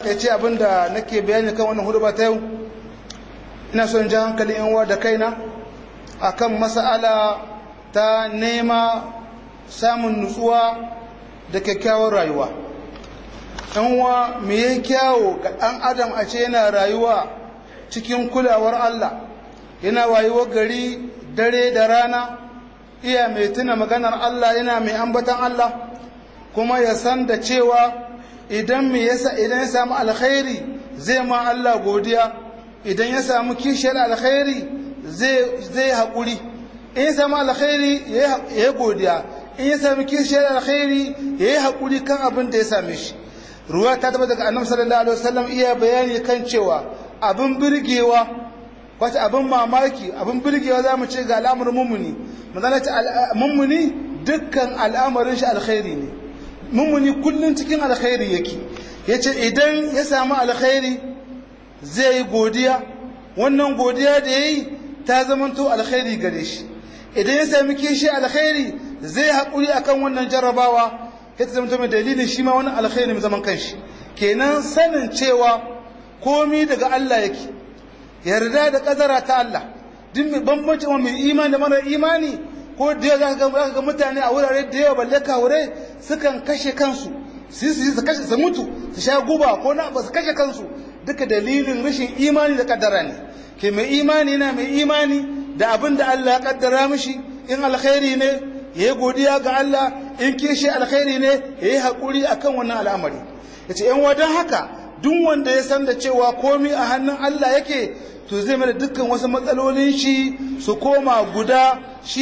ya ce abinda nake bayani kan wannan huduba ta yau, ina son jan hankalin yan uwa da kaina akan mas'ala ta nema samun nutsuwa da kyakkyawar rayuwa. Yan uwa me ya kyawo ga ɗan adam a ce yana rayuwa cikin kulawar Allah, yana rayuwar gari dare da rana, iya mai tuna maganar Allah, yana mai ambatan Allah, kuma ya san da cewa idan ya samu alkhairi zai ma Allah godiya, idan ya samu kishiyar alkhairi zai haƙuri, in ya samu alkhairi ya yi godiya, in ya samu kishiyar alkhairi ya yi haƙuri kan abin da ya same shi. Ruwa ta tabbata daga annabi sallallahu alaihi wasallam iya bayani kan cewa abin birgewa, wata abin mamaki, abin birgewa za mu ce ga al'amarin mummuni, manzala ce mummuni dukkan al'amarin shi alkhairi ne, mummuni kullum cikin alkhairi yake. Yace idan ya samu alkhairi zai yi godiya, wannan godiya da yayi ta zamanto alkhairi gare shi. Idan ya sami kishi alkhairi zai haƙuri akan wannan jarrabawa, ya ta zamanto mai dalilin shi ma wannan alkhairi mai zaman kanshi. Kenan sanin cewa komi daga Allah yake, yarda da kadara ta Allah, duk mai bambanci mai imani da mara imani, ko da yawa za ka ga mutane a wurare da yawa balle kawure sukan kashe kansu, su mutu, su sha guba ko na ba su kashe kansu, duka dalilin rashin imani da kaddara ne. Ke mai imani na mai imani da abin da Allah ya kaddara mishi, in alkhairi ne ya yi godiya ga Allah, in kishi alkhairi ne ya yi haƙuri akan wannan al'amari. Ya ce ‘yan wadan haka duk wanda ya san da cewa komi a hannun Allah yake, to zai mana dukkan wasu matsalolin shi su koma guda,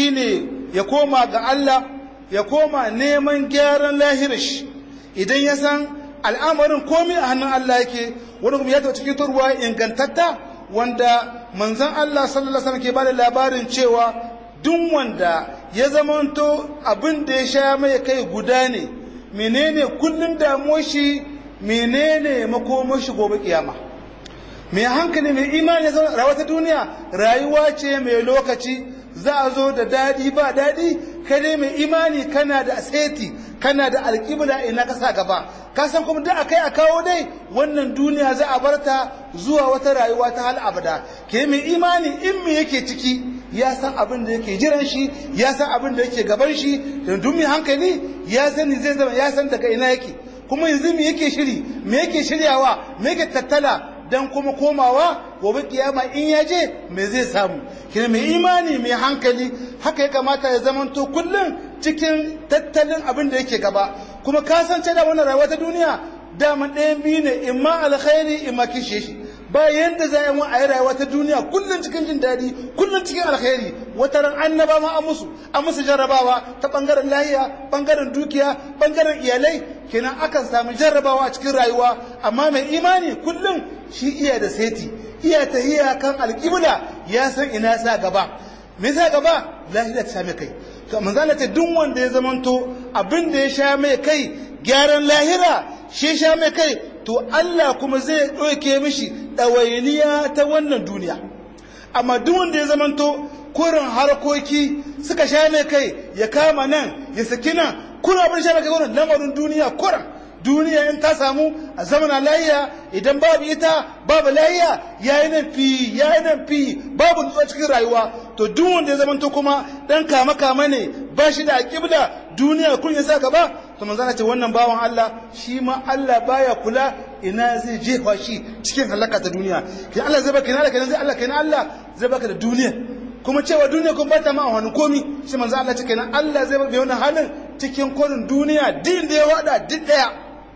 shine ya koma ga Allah, ya koma neman gyaran lahirish. Idan ya san al'amarin komi a hannun Allah yake, wani kuma ya taɓa cikin turwa ingantatta wanda manzon Allah sallallahu alaihi wasallam ke bada labarin cewa duk wanda ya zamanto abin da ya sha mai kai guda ne, menene kullun damuwar shi, menene makomar shi gobe kiyama. Mai hankali mai imani ya zama rayuwa ta duniya rayuwa ce mai lokaci, za a zo da daɗi ba daɗi, kai dai mai imani kana da aseti, kana da alƙibla ina ka sa gaba, ka san kuma da akai a kawo dai wannan duniya za a barta zuwa wata rayuwa ta hal abada. Ke mai imani in me yake ciki ya san abin da yake jiran shi, ya san abin da yake gaban shi, da duk mai hankali ya sani zai zama ya san daga ina yake, kuma yanzu me yake shiri, me yake shiryawa, me yake tattala dan kuma komawa gobe kiyama in ya je me zai samu. Kina mai imani mai hankali haka ya kamata ya zamanto kullum cikin tattalin abin da yake gaba, kuma kasance da wannan rayuwa ta duniya daman ɗayan biyu ne, imma alkhairi imma kishe shi. Ba yanda za a yi rayuwa ta duniya kullum cikin jin daɗi, kullum cikin alkhairi. Wata ran annaba ma an musu jarrabawa ta ɓangaren lahiya, ɓangaren dukiya, ɓangaren iyalai, kenan akan samu jarrabawa a cikin rayuwa. Amma mai imani kullum shi iya da seti, iya tahiya kan alƙibla, ya san ina sa gaba. Me sa gaba? Lahiya ta same kai. To manzo Allah ce duk wanda ya zamanto abin da ya sha mai kai gyaran lahira shi sha mai kai, to Allah kuma zai ɗauke mishi ɗawainiya ta wannan duniya. Amma duk wanda ya zamanto kurin harkoki suka sha mai kai, ya kama nan ya saki nan, kuna abin sha mai kai wannan lamarin duniya kuran. Duniya in ta samu a zamana lahiya, idan babu ita babu lahiya, yayi nan fi babu nutsuwa cikin rayuwa. To duk wanda ya zamanto kuma dan kama ne, ba shi da aqibla, duniya kun ya sa gaba, to manzo Allah ce wannan bawan Allah shi ma Allah baya kula ina zai jefa shi cikin halaka ta duniya. Kin Allah zai baka ina da zai Allah kenan Allah zai baka da duniya, kuma cewa duniya kun bata ma a wani komi, shi manzo Allah ce kenan Allah zai baka wannan halin cikin korin duniya din da ya wada duk daya.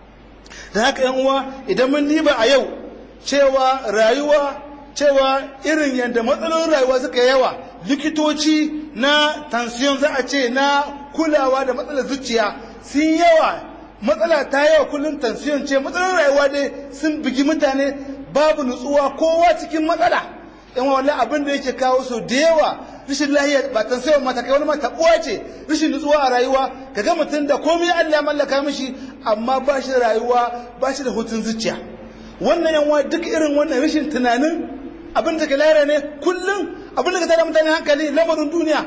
Da haka yan uwa, idan mun diba a yau cewa rayuwa, cewa irin yadda matsalolin rayuwa suka yawa, likitoci na tension za a ce na kulawa da matsalar zuciya sun yawa, matsala ta yawa kullum tension ce, matsalolin rayuwa dai sun bugi mutane, babu nutsuwa, kowa cikin matsala. Yan wallahi abin da yake kawo so da yawa rashin lahiya, ba tension mata kai wani mata uwa ce, rashin nutsuwa a rayuwa. Kaga mutum da komai Allah ya mallaka mishi amma ba shi da rayuwa, ba shi da hutun zuciya. Wannan yanwa duk irin wannan rashin tunanin abin da ke lahira ne, kullum abin da ka tada mutane hankali lamarin duniya.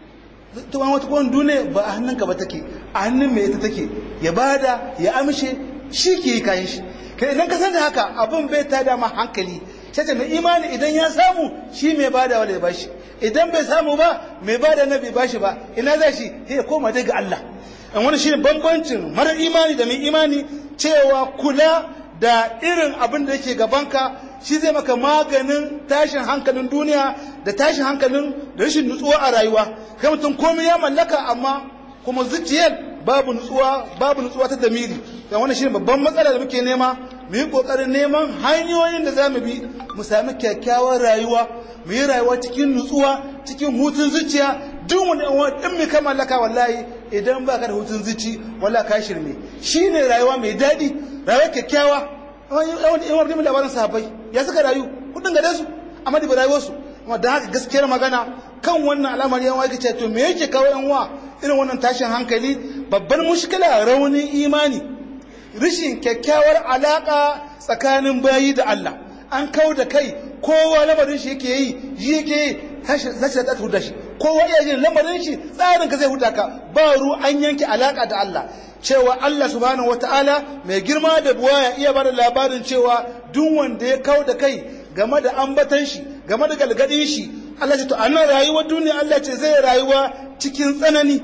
To an wata kowane duniya ba a hannunka ba take, a hannun mai ita take, ya bada ya amshe shi ke yi kayan shi. kai idan ka san da haka abun bai tada ma hankali sai mai imani idan ya samu shi mai bada wala ya bashi idan bai samu ba mai bada na bai bashi ba ina za shi sai ya koma daga Allah an wani shine bambancin mara imani da mai imani cewa kula da irin abin da yake gabanka shi zai maka maganin tashin hankalin duniya da tashin hankalin da rashin nutsuwa a rayuwa kai mutum komai ya mallaka amma kuma zuciyar babu nutsuwa ta damiri dan wannan shine babban matsala da muke nema mu yi kokarin neman hanyoyin da zamu bi mu sami kyakkyawar rayuwa mu yi rayuwa cikin nutsuwa cikin hutun zuciya duk wani din mai ka mallaka wallahi idan baka da hutun zuci wallahi ka shirme shine rayuwa mai dadi rayuwa kyakkyawa yawan rimin labarin sahabbai ya suka rayu kudin gare su amma da rayuwarsu amma da haka gaskiyar magana kan wannan al'amari yan wake ce to me yake kawo yan wa irin wannan tashin hankali babbar mushkila raunin imani rishin kyakkyawar alaka tsakanin bayi da Allah an kawo da kai kowa lamarin shi yake yi yake tashi zaci da huda shi kowa iya jin lamarin shi tsarin ka zai huda ka ba an yanke alaka da Allah cewa Allah subhanahu wataala mai girma da buwaya iya bada labarin cewa duk wanda ya kawo da kai game da ambatan shi game da galgadin shi Allah ce to anan rayuwar duniya Allah ce zai rayuwa cikin tsanani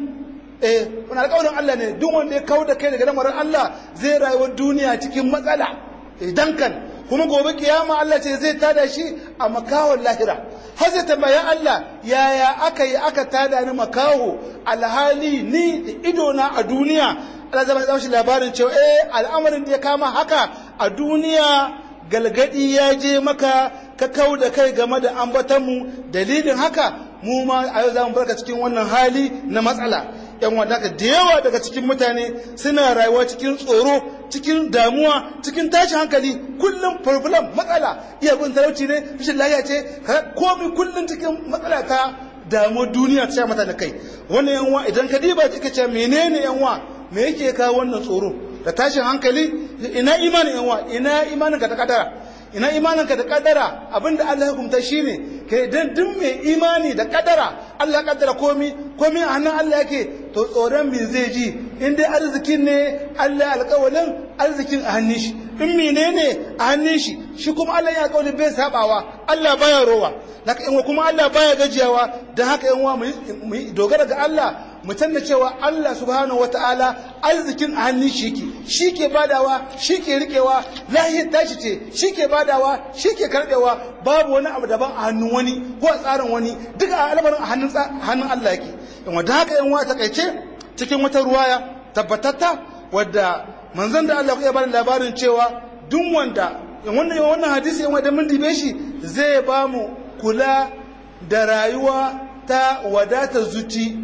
wani alƙawarin Allah ne duk wanda ya kawo da kai daga lamarin Allah zai rayuwar duniya cikin matsala idan kan kuma gobe kiyama Allah ce zai tada shi a makawon lahira har zai tambaya Allah yaya aka yi aka tada ni makaho alhali ni da idona a duniya Allah zai ba shi labarin cewa al'amarin da ya kama haka a duniya galgadi ya je maka ka kau da kai game da ambatanmu dalilin haka mu ma a yau za mu barka cikin wannan hali na matsala yan wadaka da yawa daga cikin mutane suna rayuwa cikin tsoro cikin damuwa cikin tashin hankali kullum problem matsala iya gun talauci ne rashin lafiya ce komai kullum cikin matsala ta damuwar duniya ta mata da kai wannan yanwa idan ka diba kika ce menene yanwa me yake kawo wannan tsoro da tashin hankali ina imanin yanwa ina imanin ka ta kadara ina imanin ka da kadara abinda Allah ya hukunta shine kai dan duk mai imani da kadara Allah ya kaddara komai a hannun Allah yake to tsoron me zai ji in dai arzikin ne Allah alƙawalin arzikin a hannun shi in menene a hannun shi shi kuma Allah ya alƙawalin bai sabawa Allah baya rowa haka in kuma Allah baya gajiyawa dan haka yan uwa mu dogara ga Allah mu tanna cewa Allah subhanahu wataala arzikin a hannun shi yake shi ke badawa shi ke rikewa lahiyar tashi ce shi ke badawa shi ke karbewa babu wani abu daban a hannun wani ko a tsarin wani duka al'amarin a hannun Allah yake in wanda haka yan uwa takaice cikin wata ruwaya tabbatatta wadda manzon da Allah ya bada labarin cewa duk wanda wannan hadisi yan wanda mun dibe shi zai ba mu kula da rayuwa ta wadatar zuci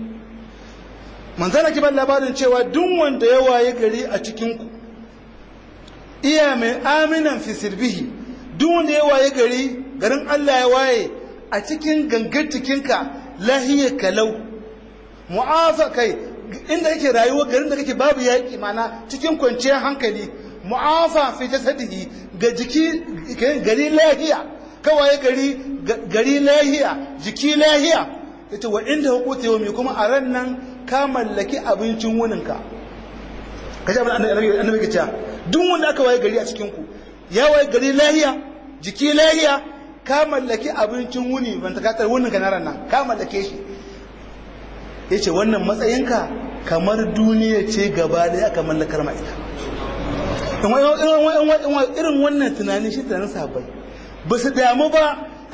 manzana ki ban labarin cewa duk wanda ya waye gari a cikinku iya mai aminan fi sirbihi duk wanda ya waye gari garin Allah ya waye a cikin gangar cikinka lahiyar kalau mu'afa kai inda kake rayuwa garin da kake babu yaƙi mana cikin kwanciyar hankali mu'afa fi jasadihi ga jiki gari lahiya kawaye gari lahiya jiki lahiya ita wa inda hukuta yau mai kuma a ran nan ka mallaki abincin wuninka ka ji abin annabi ke cewa duk wanda aka waye gari a cikinku ya waye gari lahiya jiki lahiya ka mallaki abincin wuni ban ta katar wuninka na ran nan ka mallake shi ya ce wannan matsayinka kamar duniya ce gaba da aka mallakar ma ita irin wannan tunanin shi tunanin sahabbai ba su damu ba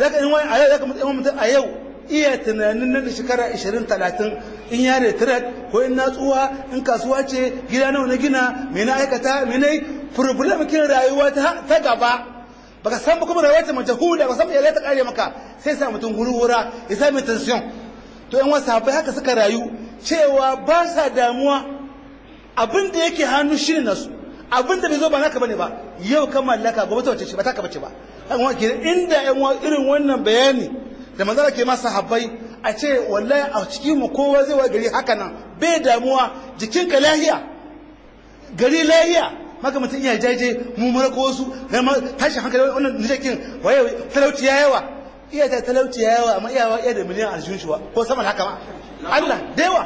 a yau iya tunanin nan da shekara 20-30 in ya retirat ko in na tsuwa in kasuwa ce gida nawa na gina mai na aikata mai na yi problem kin rayuwa ta gaba baka san ba kuma rayuwa ta majahula ba san ya ta kare maka sai sa mutum hurhura ya sami tension to yan wasu sahabbai haka suka rayu cewa ba sa damuwa abin da yake hannu shi nasu abin da bai zo ba naka bane ba yau ka mallaka gobe ta wace ce ba taka bace ba amma inda yan irin wannan bayani da manzara ke masa sahabbai a ce wallahi a cikin mu kowa zai wa gari haka nan bai damuwa jikinka lahiya gari lahiya maka mutum iya jaje mu mura ko wasu tashi hankali wannan nijakin waye talauci ya yawa iya ta talauci ya yawa amma iya da miliyan aljihun shi ko sama da haka ma Allah da yawa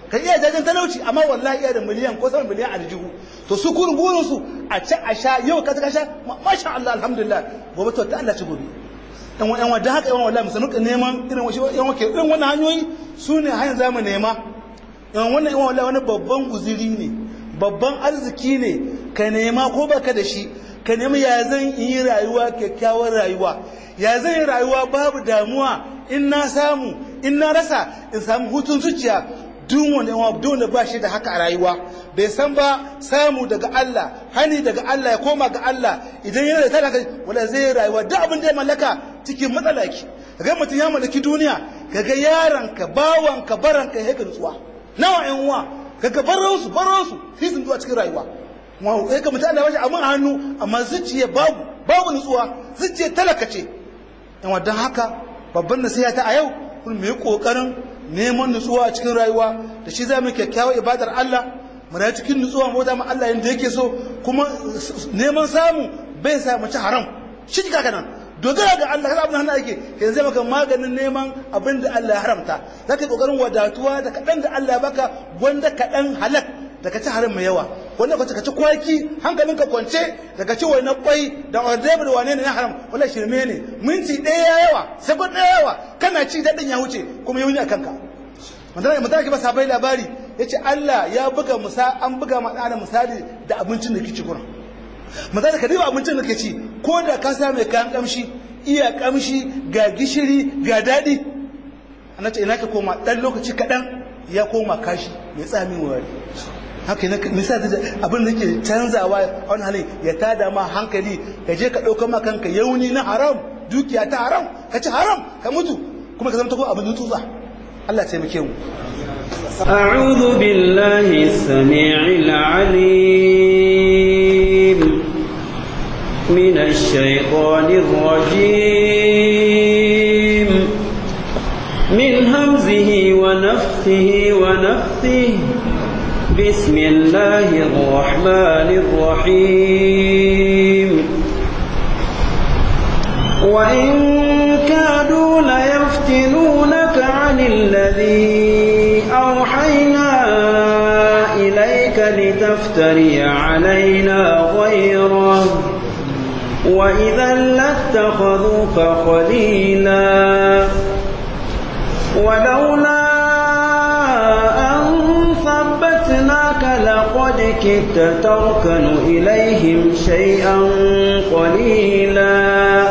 ka iya jajen talauci amma wallahi iya da miliyan ko sama miliyan a jihu to su kurin burin su a ci a sha yau ka sha masha Allah alhamdulillah gobe to ta Allah ci gobe dan wadda haka yawan wallahi musa nuka neman irin wasu yan wake irin wannan hanyoyi su ne hanyar zamu nema yawan wannan yawan wallahi wani babban guziri ne babban arziki ne ka nema ko baka da shi ka nemi ya zan yi rayuwa kyakkyawar rayuwa ya zan yi rayuwa babu damuwa in na samu in na rasa in samu hutun zuciya duk wanda ba shi da haka a rayuwa bai san ba samu daga Allah hani daga Allah ya koma ga Allah idan yana da talaka wala zai rayuwa duk abin da ya mallaka cikin matsala ki kaga mutum ya mallaki duniya kaga yaranka bawanka baranka yake nutsuwa nawa ƴan uwa kaga baransu sai sun zuwa cikin rayuwa mu kai ka mutum Allah bashi abin a hannu amma zuciya babu nutsuwa zuciya talaka ce dan wadan haka babban nasiha ta a yau kun mu yi kokarin neman nutsuwa a cikin rayuwa da shi za mu kyakkyawar ibadar Allah mu rayu cikin nutsuwa mu da mu Allah yanda yake so kuma neman samu bai sa mu ci haram shi kika nan dogara ga Allah kada abin hannu yake yanzu zai maka maganin neman abin da Allah ya haramta zaka yi kokarin wadatuwa da kadan da Allah ya baka gwanda kadan halak da ka ci haram mai yawa wanda ka ci kwaki hankalinka kwance daga ci wani kwai da ordebe da wane ne na haram wala shirme ne minti ɗaya yawa sekund ɗaya yawa kana ci daɗin ya wuce kuma yuni a kanka mutane ke ba sabai labari ya ce Allah ya buga an buga ma ɗana misali da abincin da ke ci kuna misali ka diba abincin da ke ci ko da ka sa mai kayan kamshi iya kamshi ga gishiri ga daɗi ana ce ina ka koma ɗan lokaci kaɗan ya koma kashi mai tsamin wari haka ne misali abin da ke canzawa a wani halin ya tada ma hankali ka je ka ɗauka ma kanka yauni na haram dukiya ta haram ka ci haram ka mutu kuma ka zama ta kuma abin tutsa Allah ya taimake mu أعوذ بالله السميع العليم من الشيطان الرجيم من همزه ونفخه ونفثه بسم الله الرحمن الرحيم وإن كادوا ليفتنونك عن الذي أوحينا إليك لتفتري علينا غيره وإذا لاتخذوك خليلا ولولا أن ثبتناك لقد كدت تركن إليهم شيئا قليلا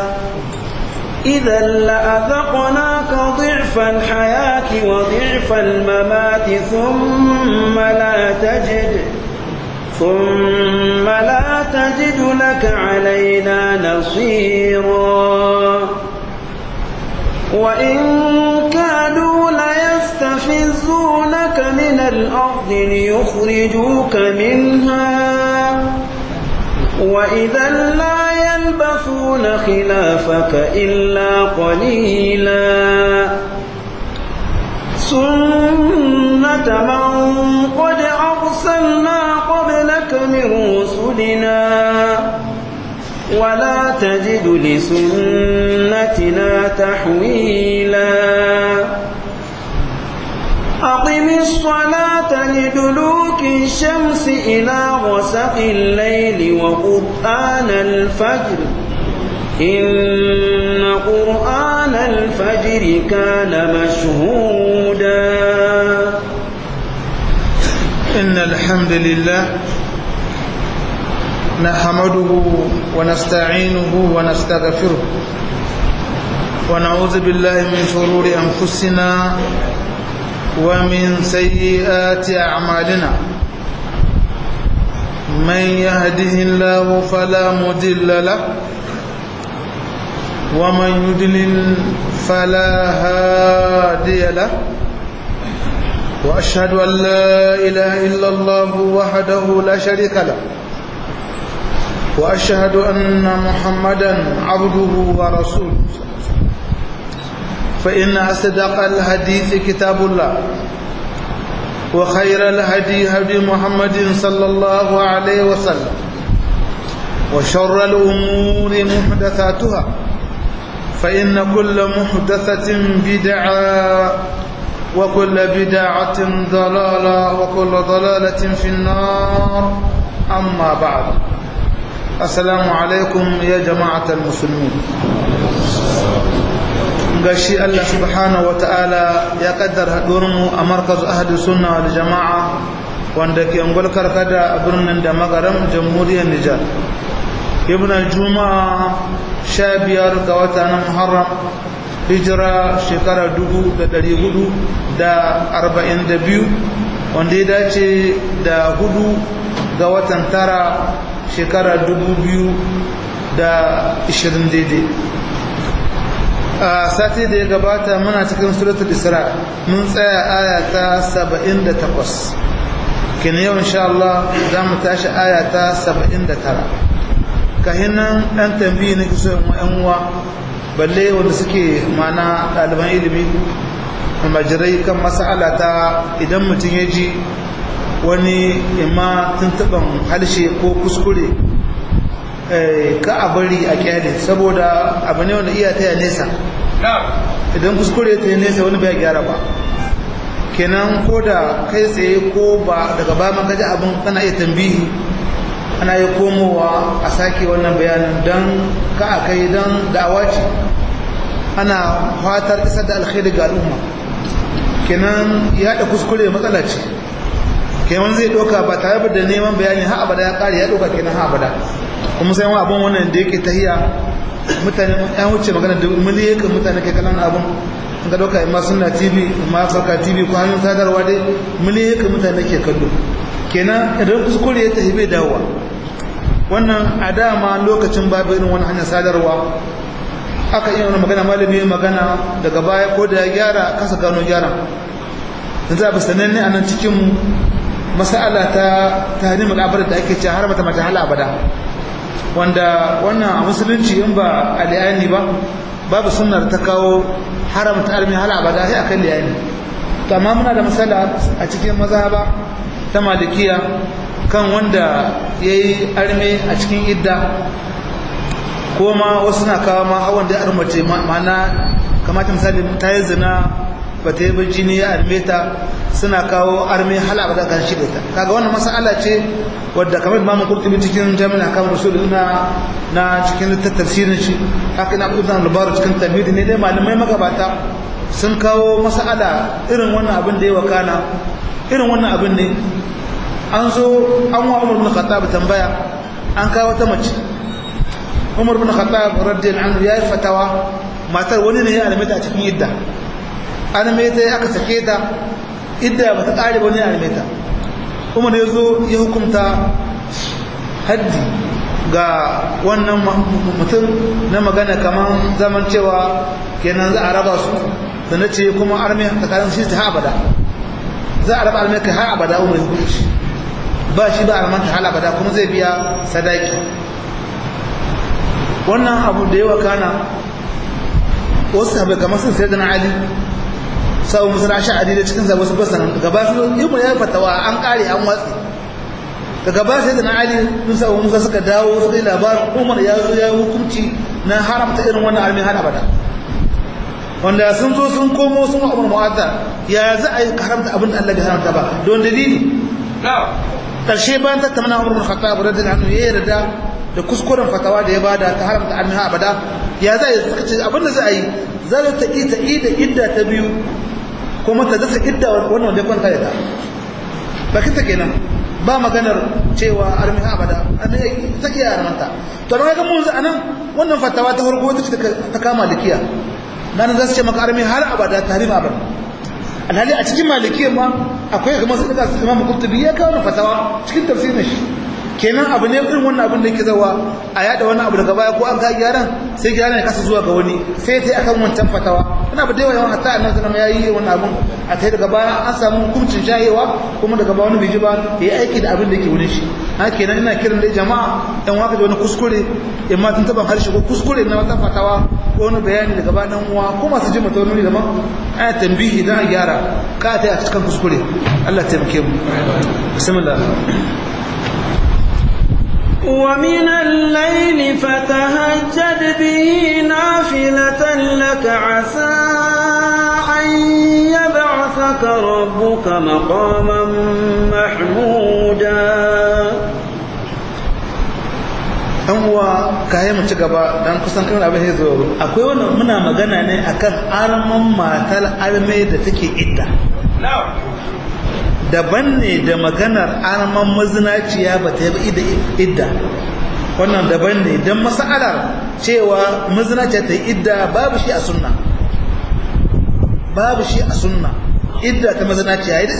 إذا لأذقناك ضعف الحياة وضعف الممات ثم لا تجد لك علينا نصيرا وإن كادوا ليستفزونك من الأرض ليخرجوك منها وإذا لا يلبثون خلافك إلا قليلا سنة من قد أرسلنا قبلك من رسلنا ولا تجد لسنتنا تحويلا أقم الصلاة لدلوك الشمس إلى غسق الليل وقرآن الفجر إن قرآن الفجر كان مشهودا إن الحمد لله نحمده ونستعينه ونستغفره ونعوذ بالله من شرور أنفسنا ومن سيئات أعمالنا من يهده الله فلا مضل له ومن يضلل فلا هادي له وأشهد أن لا إله إلا الله وحده لا شريك له وأشهد أن محمدا عبده ورسوله فإن أصدق الحديث كتاب الله وخير الهدي هدي محمد صلى الله عليه وسلم وشر الأمور محدثاتها فإن كل محدثة بدعة وكل بدعة ضلالة وكل ضلالة في النار أما بعد السلام عليكم يا جماعة المسلمين gashi Allah subhanahu wa ta'ala ya kaddara haɗuwarmu a markaz ahadu sunna wal jama'a wanda ke ungwal karkada a birnin da magaram jamhuriyar Nijar ibn al-juma'a 15 ga wata na Muharram hijira shekara 1442 wanda ya dace da 4 ga watan tara shekara 2020 daidai. A sati da ya gabata muna cikin suratul Isra mun tsaya aya ta 78 kin yau insha Allah za mu tashi aya ta 79 kahinan dan tambayi ne kusa yan uwa balle wanda suke mana ɗaliban ilimi majirai kan mas'ala ta idan mutum ya ji wani imma tuntuban halshe ko kuskure ka a bari a kyale saboda abu ne wanda iya taya nesa idan kuskure ta yi nesa wani bai gyara ba kenan ko da kai tsaye ko ba daga ba man gaji abin kana iya tambihi ana yi komowa a sake wannan bayanin don ka a kai don da'awa ce ana fatar isar da alkhairi ga al'umma kenan ya da kuskure matsala ce kenan zai ɗauka ba tare da neman bayani ha abada ya ƙare ya ɗauka kenan ha abada kuma sai wani abin wannan da yake tahiya mutane ya wuce magana da miliyan mutane kai kalan abin ga doka imma sunna tv imma farka tv ko hanyar sadarwa dai miliyan mutane ke kallo kenan idan kuskure ya tafi bai dawowa wannan a dama lokacin babu irin wani hanyar sadarwa aka iya wani magana malami magana daga baya ko da ya gyara kasa gano gyara yanzu abu sananne a nan cikin masala ta tahrimul abada da ake cewa har mata mata hala abada wanda wannan a musulunci in ba a liyani ba babu sunnar ta kawo haramta armi hala abada sai akan liyani to amma muna da misala a cikin mazhaba ta malikiya kan wanda yayi arme a cikin idda ko ma wasu na kawo ma hawan da armace ma'ana kamata misali ta yi zina ba ta yi jini ya arme ta suna kawo arme hala abada kan shi da ta kaga wannan mas'ala ce wadda kamar Imam Qurtubi cikin Jami'ul Ahkam Rasulullah na cikin tafsirin shi haka na Ibn al-Mubarak cikin tabidi ne dai malamai magabata sun kawo mas'ala irin wannan abin da ya wakana irin wannan abin ne an zo an wa Umar ibn Khattab tambaya an kawo ta mace Umar ibn Khattab radiyallahu anhu yayi fatawa matar wani ne ya almeta a cikin idda almeta aka sake ta idda ba ta kare ba ne almeta Umar ya zo ya hukunta haddi ga wannan mutum na magana kaman zaman cewa kenan za a raba su da na ce kuma arme tsakanin shi ta abada za a raba arme kai har abada Umar ya hukunci ba shi ba armanta hal abada kuma zai biya sadaki wannan abu da yawa kana wasu sahabbai kamar sun sayyidina Ali sau musul ash'ari da cikin zaba su basanan gaba su yi ya fatawa an kare an watsi daga ba sai da na Ali musa musa suka dawo suka yi labarin Umar ya zo ya hukunci na haramta irin wannan almin har abada wanda sun zo sun komo sun Umar mu'adda ya za a yi haramta abin da Allah bai haramta ba don dalili karshe bayan tattauna Umar bin Khattab radiyallahu anhu ya yarda da kuskuren fatawa da ya bada ta haramta almin har abada ya za a yi abin da za a yi za ta yi ta idda ta biyu kuma ta dasa idda wannan wanda ya kwanta da ta baki ta kenan ba maganar cewa armi abada annabi take yaranta to ran ga mun anan wannan fatawa ta farko ta kama likiya nan za su ce maka armi har abada tahrim abada alhali a cikin malikiyya ma akwai kuma su daga Imam Qurtubi ya kawo fatawa cikin tafsirin shi kenan abu ne irin wannan abin da yake zawa a yada wani abu daga baya ko an ka gyaran sai gyaran ya kasa zuwa ga wani sai ta akan wancan fatawa ina ba da yawa hatta annabi sallallahu alaihi wasallam yayi wannan abin a kai daga baya an samu hukuncin shayewa kuma daga baya wani biji ba yayi aiki da abin da yake wurin shi haka kenan ina kiran dai jama'a dan waka da wani kuskure in ma tun taban harshe ko kuskure na wata fatawa ko wani bayani daga baya dan uwa ko masu jima ta wani daban ana tambihi dan a gyara ka ta a cikin kuskure Allah ya taimake mu bismillah ومن الليل فتهجد به نافلة لك عسى أن يبعثك وبعثك ربك مقاما محمودا. an uwa kayan mu ci gaba dan kusan kan abin ya zo akwai wannan muna magana ne akan arman matar arme da take idda daban ne da maganar arman mazinaciya ba ta yi idda wannan daban ne dan mas'alar cewa mazinaciya ta yi idda babu shi a sunna idda ta mazinaciya ita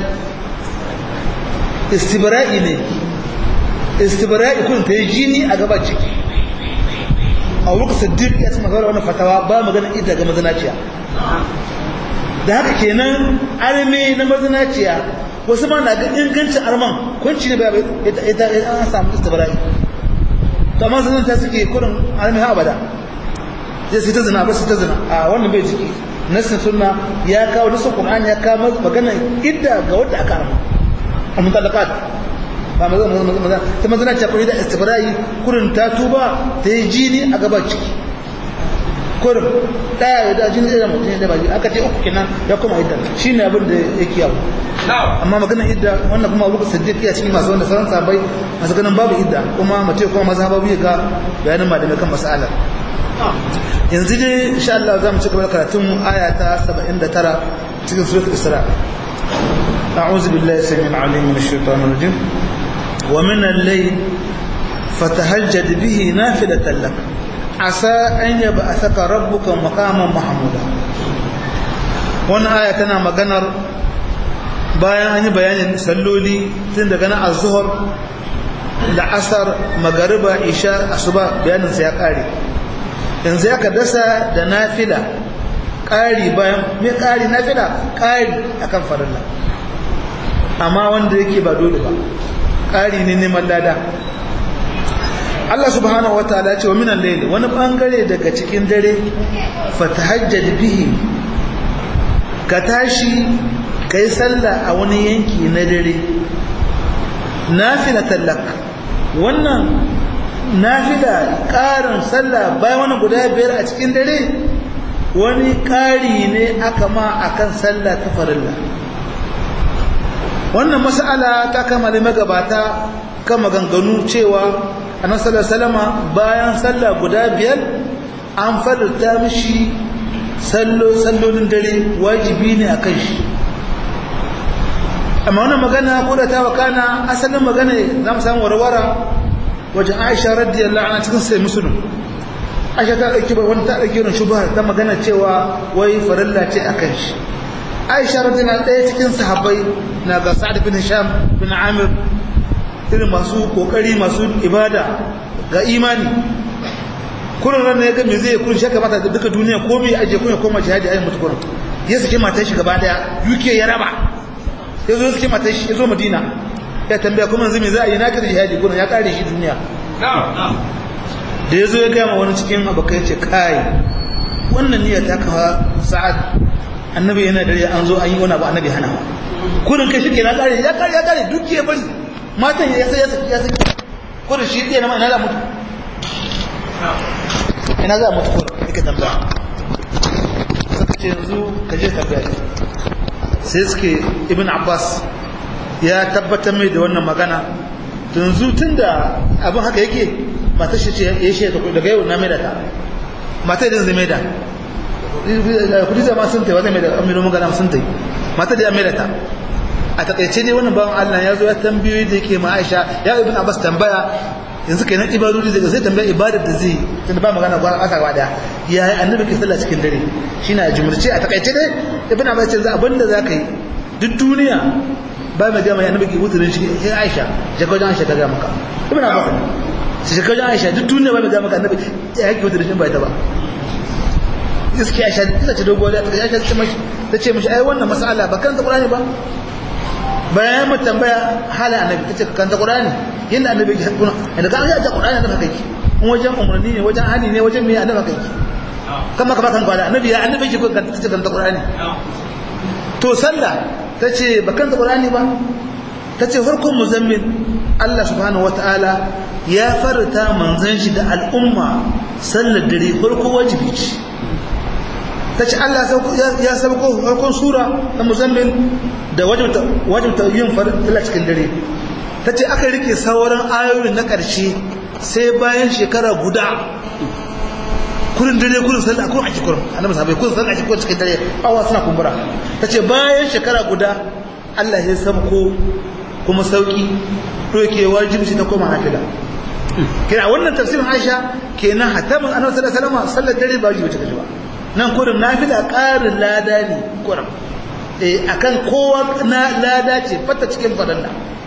istibra'i ne istibra'i kun ta yi jini a gaban ciki a wurin siddiq ya ce magana wannan fatawa ba magana idda ga mazinaciya da haka kenan arme na mazinaciya wasu ma na ga ingancin arman kunci ne ba ita an samu istibra'i to amma zanen ta suke kurin arme ha abada zai sai ta zina ba sai ta zina a wannan bai ciki nasin sunna ya kawo nasin qur'ani ya kawo magana idda ga wanda aka arma a mutalaqat ba ta mazana ce akwai da istibra'i kurin ta tuba ta yi jini a gaban ciki kurin daya da jini da mutum da baki aka ce uku kenan ya kuma idda shi ne abin da yake yawo amma maganar idda wannan kuma abubuwa siddiq ya cikin masu wanda sauran sabai masu ganin babu idda kuma mace kuma mazhababu ya ga bayanin malamai kan mas'alar yanzu dai insha Allah za mu ci gaba da karatun aya ta 79 cikin suratul isra a'udhu billahi samil alim minash shaitanir rajim ومن الليل فتهجد به نافلة لك عسى أن يبعثك ربك مقاما محمودا wannan aya tana maganar bayan an yi bayanin salloli tun daga na az-zuhr la'asar magariba isha asuba bayanin sa ya kare yanzu ya dasa da nafila kari bayan me kari nafila kari akan farilla amma wanda yake ba dole ba ƙari ne neman lada Allah subhanahu wa ta'ala ce wa minan layli wani bangare daga cikin dare fatahajjad bihi ka tashi kai sallah a wani yanki na dare nafilatan lak wannan nafila ƙarin sallah bayan wani guda biyar a cikin dare wani ƙari ne aka ma akan sallah ta farilla wannan mas'ala ta kama da magabata kan maganganu cewa annabi sallallahu alaihi wasallam bayan sallah guda biyar an farta mishi sallolin dare wajibi ne akan shi amma wannan magana ko da ta wakana asalin magana zamu samu warwara wajen Aisha radiyallahu anha cikin sai Muslim Aisha ta dauki wani ta dauki wannan shubha ta magana cewa wai farilla ce akan shi Aisha radiyallahu ɗaya cikin sahabbai na ga Sa'd bin Hisham bin Amir irin masu kokari masu ibada ga imani kullun ran ne ga me zai kullun shaka mata duka duniya komai aje kun koma jihadi ayi mutu kullun ya sake matar shi gaba daya UK ya raba yazo sake matar shi yazo Madina ya tambaya kuma yanzu me za a yi na kada jihadi kullun ya kare shi duniya da yazo ya ga wani cikin abokai ce kai wannan niyyar ta kawa Sa'ad annabi yana dare an zo an yi wani abu annabi hana kurin kai shi ke na kare ya kare duk ya bari matan ya sai kurin shi ɗaya na ma ina za mutu kurin yake tambaya suka ce yanzu ka je tambaya sai suke ibn Abbas ya tabbatar mai da wannan magana yanzu tun da abin haka yake matar shi ce ya shi daga yau na mai da ta matar idan zai mai da kudi zama sun tai wata mai da amiru magana sun tai mata da ya mai da ta a takaice ne wannan bawan Allah ya zo ya tambayoyi da yake ma Aisha ya ibn Abbas tambaya yanzu kenan ibadodi zai tambaya ibadar da zai tunda ba magana ba aka ba da ya yi annabi ke sallah cikin dare shine a jumurce a takaice dai ibn Abbas ce za abinda zaka yi duk duniya ba mai gama annabi ke wuturin shi sai Aisha jagojan Aisha ta ga maka ibn Abbas sai jagojan Aisha duk duniya ba mai gama annabi ya yake wuturin shi ba ta ba iske Aisha ita ce dogo da Aisha ta ce mishi ai wannan mas'ala ba kan Qur'ani ba bayan mu tambaya hala annabi tace kan Qur'ani yanda annabi ke hakuna da kan ya Qur'ani da kake in wajen umarni ne wajen hali ne wajen me annabi kake kama ka kan gwada annabi ya annabi ke kan tace kan Qur'ani to sallah tace ba kan Qur'ani ba tace farkon muzammil Allah subhanahu wataala ya farta manzon shi da al'umma sallar dare farko wajibi ce tace Allah ya sauko farkon sura ta muzammil da wajibta yin farilla cikin dare tace aka rike sauran ayoyin na ƙarshe sai bayan shekara guda kurin dare kurin sallah ko a cikin annabi sahabbai kurin sallah a cikin cikin dare awa suna kumbura tace bayan shekara guda Allah ya sauko kuma sauki doke wajibi ta koma nafila kina wannan tafsirin Aisha kenan hatamin annabi sallallahu alaihi wasallam sallar dare ba wajibi take ba nan kurin nafila ƙarin lada ne kurin akan kowa na lada ce fata cikin fadalla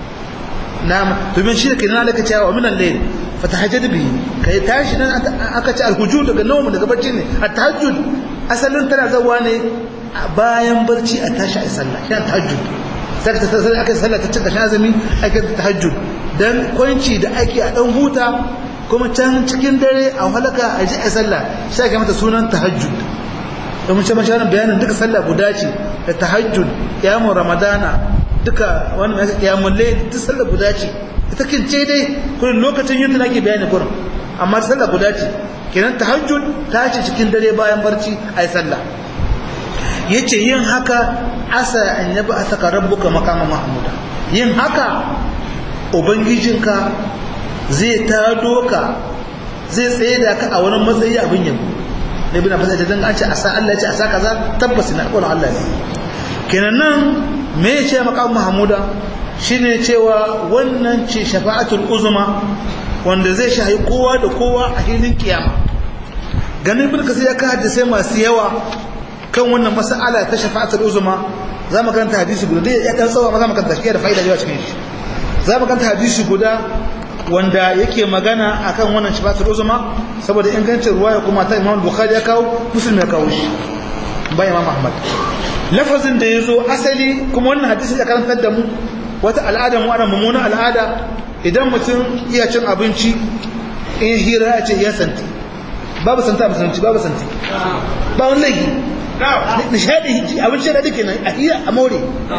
na'am domin shi kenan da kace wa minan layl fatahajjad bi kai tashi nan aka ce alhujud daga nawm daga barci ne at-tahajjud asalin tana zawa ne bayan barci a tashi a sallah shi tahajjud sai ta sai aka sallah ta cika shazami ake tahajjud dan kwanci da ake a dan huta kuma can cikin dare a halaka a ji a sallah sai ake mata sunan tahajjud da mun ce masharan bayanin duka sallah guda ce da tahajjud qiyamul ramadana duka wannan qiyamul layl duk sallah guda ce ita kince dai kullun lokacin yin da ake bayani kullun amma sallah guda ce kenan tahajjud ta ce cikin dare bayan barci ai sallah yace yin haka asa an yaba asaka rabbuka maqama mahmuda yin haka ubangijinka zai tado ka zai tsaye da ka a wani matsayi abin yabo ne bin abin da dan an ce asa Allah ya ce asa kaza tabbas na alƙawarin Allah ne kenan nan me ya ce maqam mahmuda shine cewa wannan ce shafa'atul uzma wanda zai shahi kowa da kowa a hilin kiyama ganin bin kasai ya ka hadisi masu yawa kan wannan mas'ala ta shafa'atul uzma za mu karanta hadisi guda dai ya dan tsawa ma za mu karanta shi da fa'ida yawa cikin shi za mu karanta hadisi guda wanda yake magana akan wannan shafa'atul uzma saboda ingancin ruwaya kuma ta Imam Bukhari ya kawo Muslim ya kawo shi ba Imam Ahmad lafazin da yazo asali kuma wannan hadisi ya karantar da mu wata al'ada mu ana mummuna al'ada idan mutum iya cin abinci in hira ya ce ya santi babu santa babu santi ba wani laifi nishadi abinci da duke nan a iya a more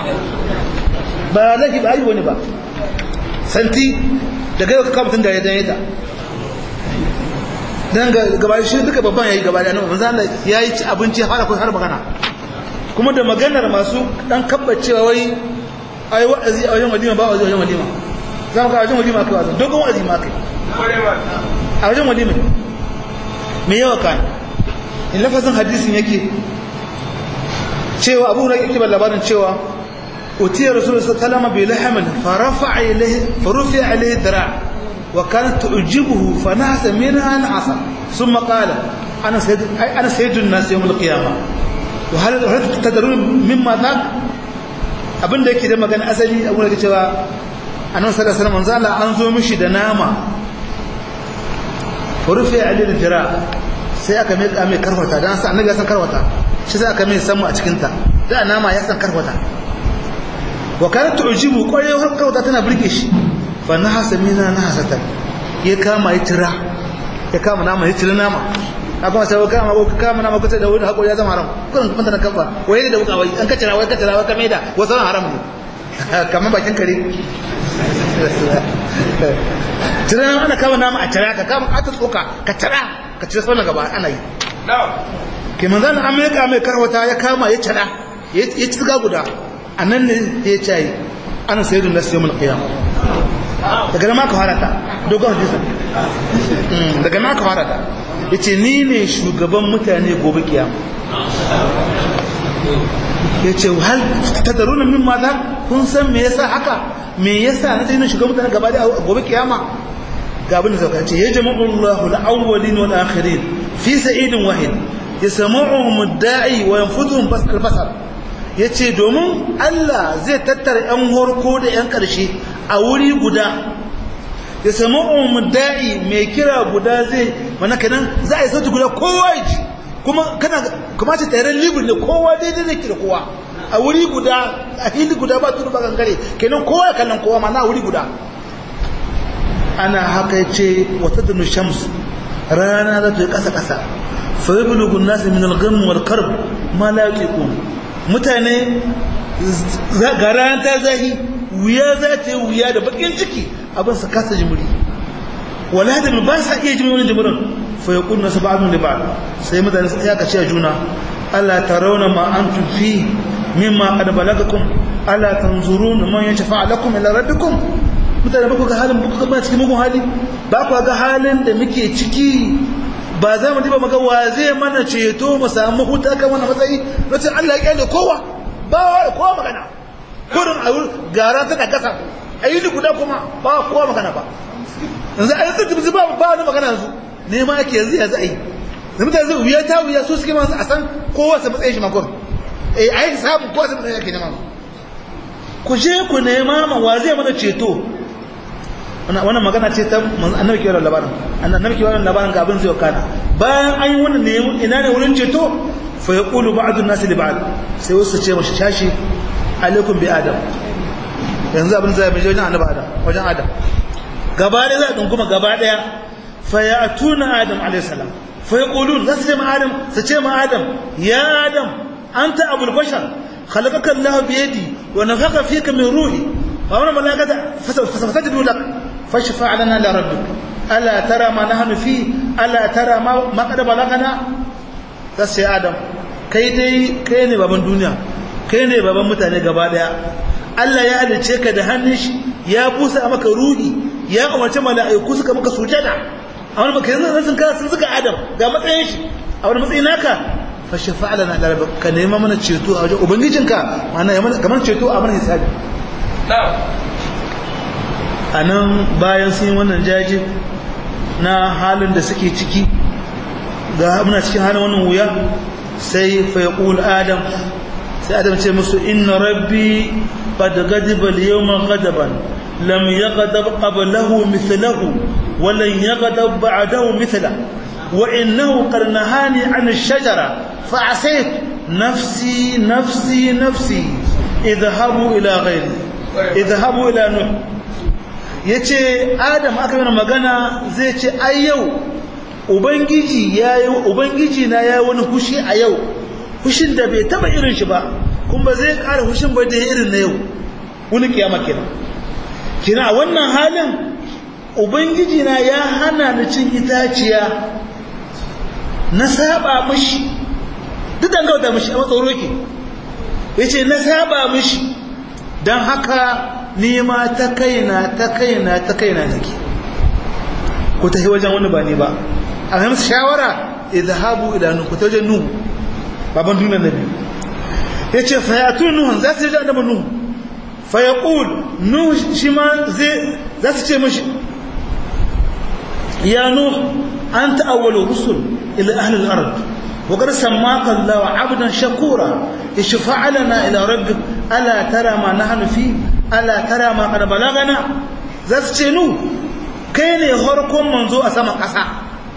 ba laifi ba yi wani ba santi da gaiwa kaka mutum da ya danye ta don gaba shi duka babban ya yi gaba da nan manzo Allah ya yi ci abinci ya fara har magana kuma da maganar masu dan kabbacewa wai ai wa'azi a wajen walima ba wajen walima za mu ka wajen walima kai wa'azi dogon wa'azi ma kai a wajen walima me yawa kan in lafazin hadisin yake cewa abu hurairah yake labarin cewa utiya rasulullahi sallallahu alaihi wasallam bi lahmin farafa'a ilayhi farufi'a ilayhi dira' wa kanat tu'jibuhu fanahasa minha na'asa thumma qala ana sayyidun nas yawm al-qiyamah wa hal tadrun mimma dhak abinda yake da magana asali abu da cewa annabi sallallahu alaihi wasallam zalla an zo mishi da nama rufe alil jira sai aka mai karfata dan sa annabi ya san karfata shi sai aka mai samu a cikin ta da nama ya san karfata wa kanat tu'jibu kwarewa har karfata tana burge shi fa nahasa mina nahasatan ya kama ya tira ya kama nama ya tira nama akwai sai kama ko kama nama ko sai da wani hakuri ya zama haram kullun kuma tana kafa waye da wuka wai an ka tira wai ka tira wai ka maida wasu haram ne kamar bakin kare tiran ana kama nama a tira ka kama ata tsoka ka tira ka tira sauran gaba ana yi ke manzan amerika mai karwata ya kama ya tira ya ci guda a nan ne ya ce ana sayyidun nasu yawon kiyama daga nan ma ka harata dogon hadisun daga nan ka harata ya ce ni ne shugaban mutane gobe kiyama ya ce hal ta darunan min mata kun san me yasa haka me yasa na dinin shugaban mutane gaba da gobe kiyama ga abin da zaka ce ya jama'u Allahu al-awwalin wal akhirin fi sa'idin wahid yasma'uhum ad-da'i wa yanfuduhum bas al-basar yace domin Allah zai tattara yan horko da yan karshe a wuri guda yasma'uhum ad-da'i mai kira guda zai mana kenan za a yi sauti guda kowa ji kuma kana kuma ta tare libin ne kowa daidai ne kira kowa a wuri guda a hili guda ba tudu ba gangare kenan kowa kallon kowa ma na wuri guda ana haka ce wata dunu shams rana za ta yi kasa-kasa fayabulugun nasu min al-gham wal karb ma la yaqun mutane ga rana ta zahi wuya za ta yi wuya da bakin ciki abin sa kasa jimuri wala da ba sa iya jimirin jimirin fa yaquluna sab'un li ba'd sai mutane ya kace juna ألا ترون ما أنتم فيه مما قد بلغكم ألا تنظرون من يشفع لكم إلى ربكم mutane ba ku ga halin ba ku cikin mugun hali ba ku ga halin da muke ciki ba za mu diba maka wa zai mana ceto mu samu huta kan wannan matsayi nace Allah ya kyale kowa ba kowa magana kurin a gara ta da kasa ayi guda kuma ba kowa magana ba yanzu ayi duk ba wani magana yanzu ne ma ake yanzu ya za a yi da mutane zai wuya ta wuya so suke masu a san kowa sa matsayin shi makon ai samu kowa sa matsayin ake nema ku je ku nema ma wa zai mana ceto wannan magana ce ta annabi ke wannan labarin annabi ke wannan labarin ga abin zai wakana bayan an yi wannan ne ina ne wurin ceto fa yaqulu ba'd an-nas li ba'd sai wasu ce mashi shashi alaikum bi adam yanzu abin zai bi wajen annabi adam wajen adam gaba da za a dunkuma gaba daya fa ya'tuna adam alayhi salam fa yaqulun za su ce ma adam ya adam anta abul bashar khalaqaka allah bi yadi wa nafakha fika min ruhi wa amara malaikata fasajadu lak fashfa' lana la rabbik ala tara ma nahnu fi ala tara ma qad balagana sai adam kai ne baban duniya kai ne baban mutane gaba daya Allah ya halice ka da hannun shi ya busa maka ruhi ya umarci mala'iku suka maka sujada a wani maka yanzu sun suka adam ga matsayin shi a wani matsayin naka fa shafa'a lana da rabbika ka nema mana ceto a wajen ubangijinka ma'ana ya mana kamar ceto a mana hisabi anan bayan sun yi wannan jaji na halin da suke ciki ga muna cikin halin wannan wuya sai fa yaqul adam sai adam ce musu inna rabbi qad ghadiba al-yawma ghadaban lam yaghdab qablahu mithlahu wa lan yaghdab ba'dahu mithlahu wa innahu qad nahani 'an ash-shajara fa 'asayt nafsi nafsi nafsi idhahabu ila ghayri idhahabu ila nuh yace adam aka yi magana zai ce ai yau ubangiji na yayi wani hushi a yau hushin da bai taba irin shi ba kuma zai ƙara hushin ba da irin na yau wani kiyama kenan kina wannan halin ubangiji na ya hana ni cin itaciya na saba mishi duk da gauta mishi a matsoro ke yace na saba mishi dan haka ni ma ta kaina nake ku tafi wajen wani ba ni ba a ga musu shawara idhabu ila nuh ku ta wajen nuh baban duniyar nabi yace fa yatu nuh za su je annabi nuh fa yaqul nuh shi ma zai za su ce mishi ya nuh anta awwalu rusul ila ahli al-ard wa qad sammaka Allah 'abdan shakura ishfa' lana ila rabbik ala tara ma nahnu fi ala tara ma qad balagana za su ce nuh kai ne harkon manzo a sama kasa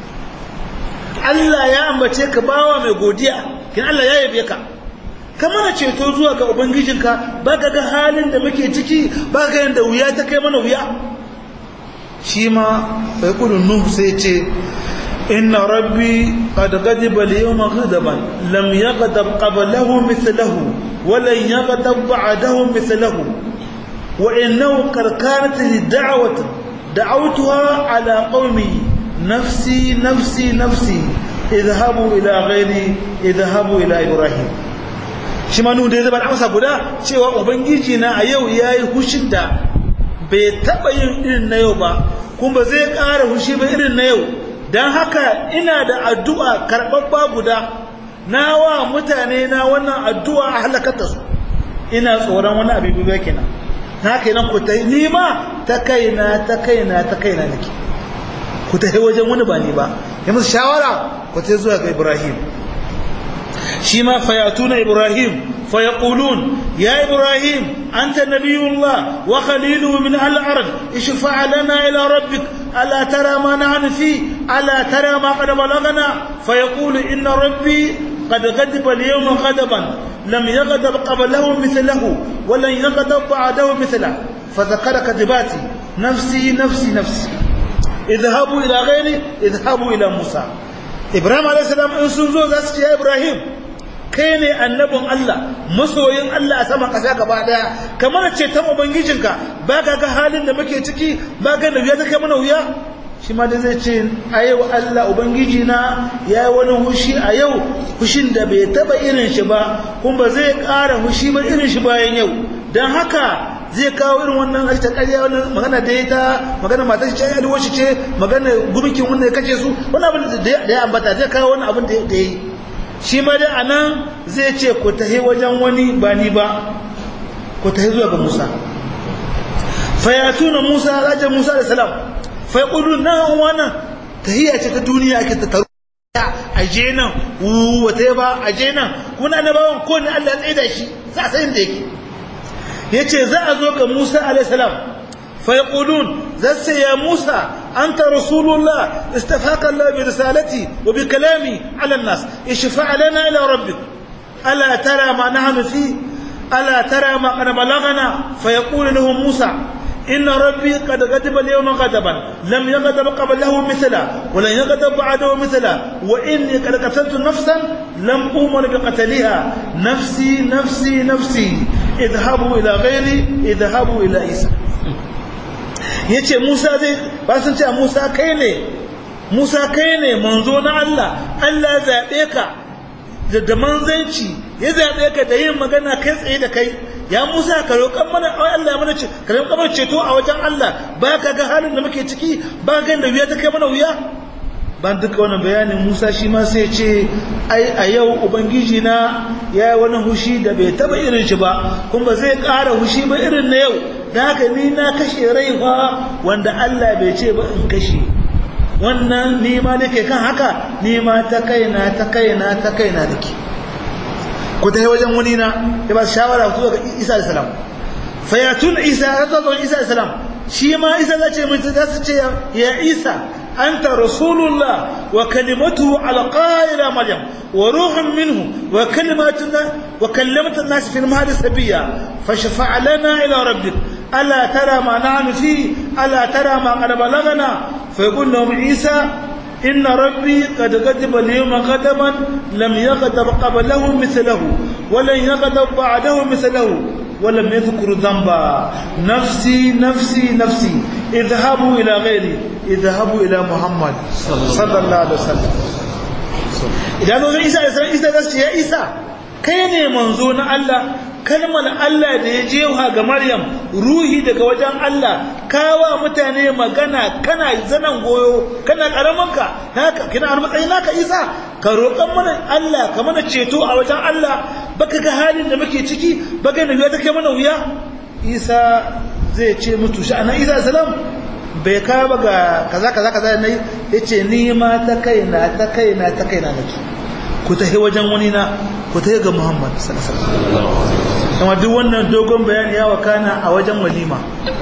Allah ya ambace ka bawa mai godiya kin Allah ya yabe ka ka mana ceto zuwa ga ubangijinka baka ga halin da muke ciki baka yanda wuya ta kai mana wuya shi ma sai kulun nuh sai ce inna rabbi qad ghadiba al-yawma ghadaban lam yaghdab qablahu mithluhu wa lan yaghdab ba'dahu mithluhu wa innahu qad kanat da'watan da'awtuha ala qaumi nafsi nafsi nafsi idhabu ila ghairi idhabu ila ibrahim shi ma nun da zai ba amsa guda cewa ubangiji na a yau yayi hushin da bai taba yin irin na yau ba kuma zai ƙara hushi ba irin na yau dan haka ina da addu'a karbabba guda na wa mutane na wannan addu'a a halakar su ina tsoron wani abu bai kenan haka nan ku tai ni ma ta kaina nake ku tafi wajen wani ba ni ba ya musu shawara ku tafi zuwa ga Ibrahim shi ma fayatuna Ibrahim fayaqulun ya Ibrahim anta nabiyullah wa khaliluhu min al-ard ishfa' lana ila rabbik ala tara ma nahnu fi ala tara ma qad balagana fayaqulu inna rabbi qad ghadiba al-yawma ghadaban lam yaghdab qablahu mithluhu wa lan yaghdab ba'dahu mithluhu fadhakara kadibati nafsi nafsi nafsi idhabu ila ghairi idhabu ila Musa Ibrahim alayhi salam in sun zo za su ce ya Ibrahim kai ne annabin Allah masoyin Allah a sama kasa gaba daya kamar ce ta ubangijinka ba ka ga halin da muke ciki ba ga da wuya ta kai mana wuya shi ma da zai ce a yau Allah ubangiji na ya yi wani hushi a yau, hushin da bai taba irin shi ba kuma ba zai ƙara hushi ba irin shi bayan yau. Don haka zai kawo irin wannan ta ƙarya, wannan magana da ya ta magana matar shi ce ya shi ce magana gumikin wanda ya kace su, wani abin da ya ambata zai kawo wani abin da ya yi. Shi ma dai anan zai ce ku tahi wajen wani ba ni ba, ku tahi zuwa ga Musa. Fayatuna Musa, rajin Musa da salam, fai ƙudu na wannan tahiyya ce ta duniya ake ta taru a je nan wata ba a je nan kuna na bawan ko ne Allah ya tsaye da shi za a sayin da yake. Ya ce za a zo ga Musa alaihissalam fai ƙudun za su ya Musa an ta rasulullah istafaka Allah bi risalati wa bi kalami ala nas ishfa lana ila rabbik ala tara ma nahnu fi ala tara ma qad balagana fa yaqulu lahu Musa إن ربي قد غضب اليوم غضبا لم يغضب قبله مثلا ولن يغضب بعده مثلا وإني قد قتلت نفسا لم أؤمر بقتلها نفسي نفسي نفسي اذهبوا إلى غيري اذهبوا إلى عيسى. yace Musa zai ba sun ce Musa kai ne manzo na Allah ya zabe ka da manzanci ya zabe ka da yin magana kai tsaye da kai. Ya Musa ka roƙan mana Allah ya mana ce ka roƙan mana ceto a wajen Allah ba ka ga halin da muke ciki ba ga da wuya ta kai mana wuya. Ban duka wannan bayanin Musa shi ma sai ce ai a yau ubangiji na ya yi wani hushi da bai taba irin shi ba kuma zai ƙara hushi ba irin na yau, da haka ni na kashe rai fa wanda Allah bai ce ba in kashe. Wannan ni ma nake kan haka, ni ma ta kaina nake. Ku ta yi wajen wani na ya ba shawara ku zo ga Isa alayhi salam. Fayatun Isa ya zo ga Isa alayhi salam, shi ma Isa zai ce mun za su ce ya Isa anta rasulullah wa kalimatuhu alqa ila maryam wa ruhun minhu wa kalimatu an-nas fi al-mahdi sabiyya fashfa' lana ila rabbik ala tara ma nahnu fi ala tara ma qad balagana fa yaqul lahum Isa إن ربي قد غضب اليوم غضبا لم يغضب قبله مثله ولن يغضب بعده مثله ولم يذكر ذنبا نفسي نفسي نفسي اذهبوا إلى غيري اذهبوا إلى محمد صلى الله عليه وسلم. إذا نقول إيسا يا إيسا كيني منزون الله kalmar Allah da ya jewa ga Maryam ruhi daga wajen Allah kawa mutane magana kana zanan goyo kana karamanka haka kina har matsayin naka Isa ka roƙan mana Allah ka mana ceto a wajen Allah baka ga halin da muke ciki baka da wuya take mana wuya. Isa zai ce mutu shi anan Isa salam bai ka ba ga kaza ne yace ni ma ta kaina nake. Ku tafi wajen wani na ku tafi ga Muhammad sallallahu alaihi wasallam. Kuma duk wannan dogon bayani ya wakana a wajen walima.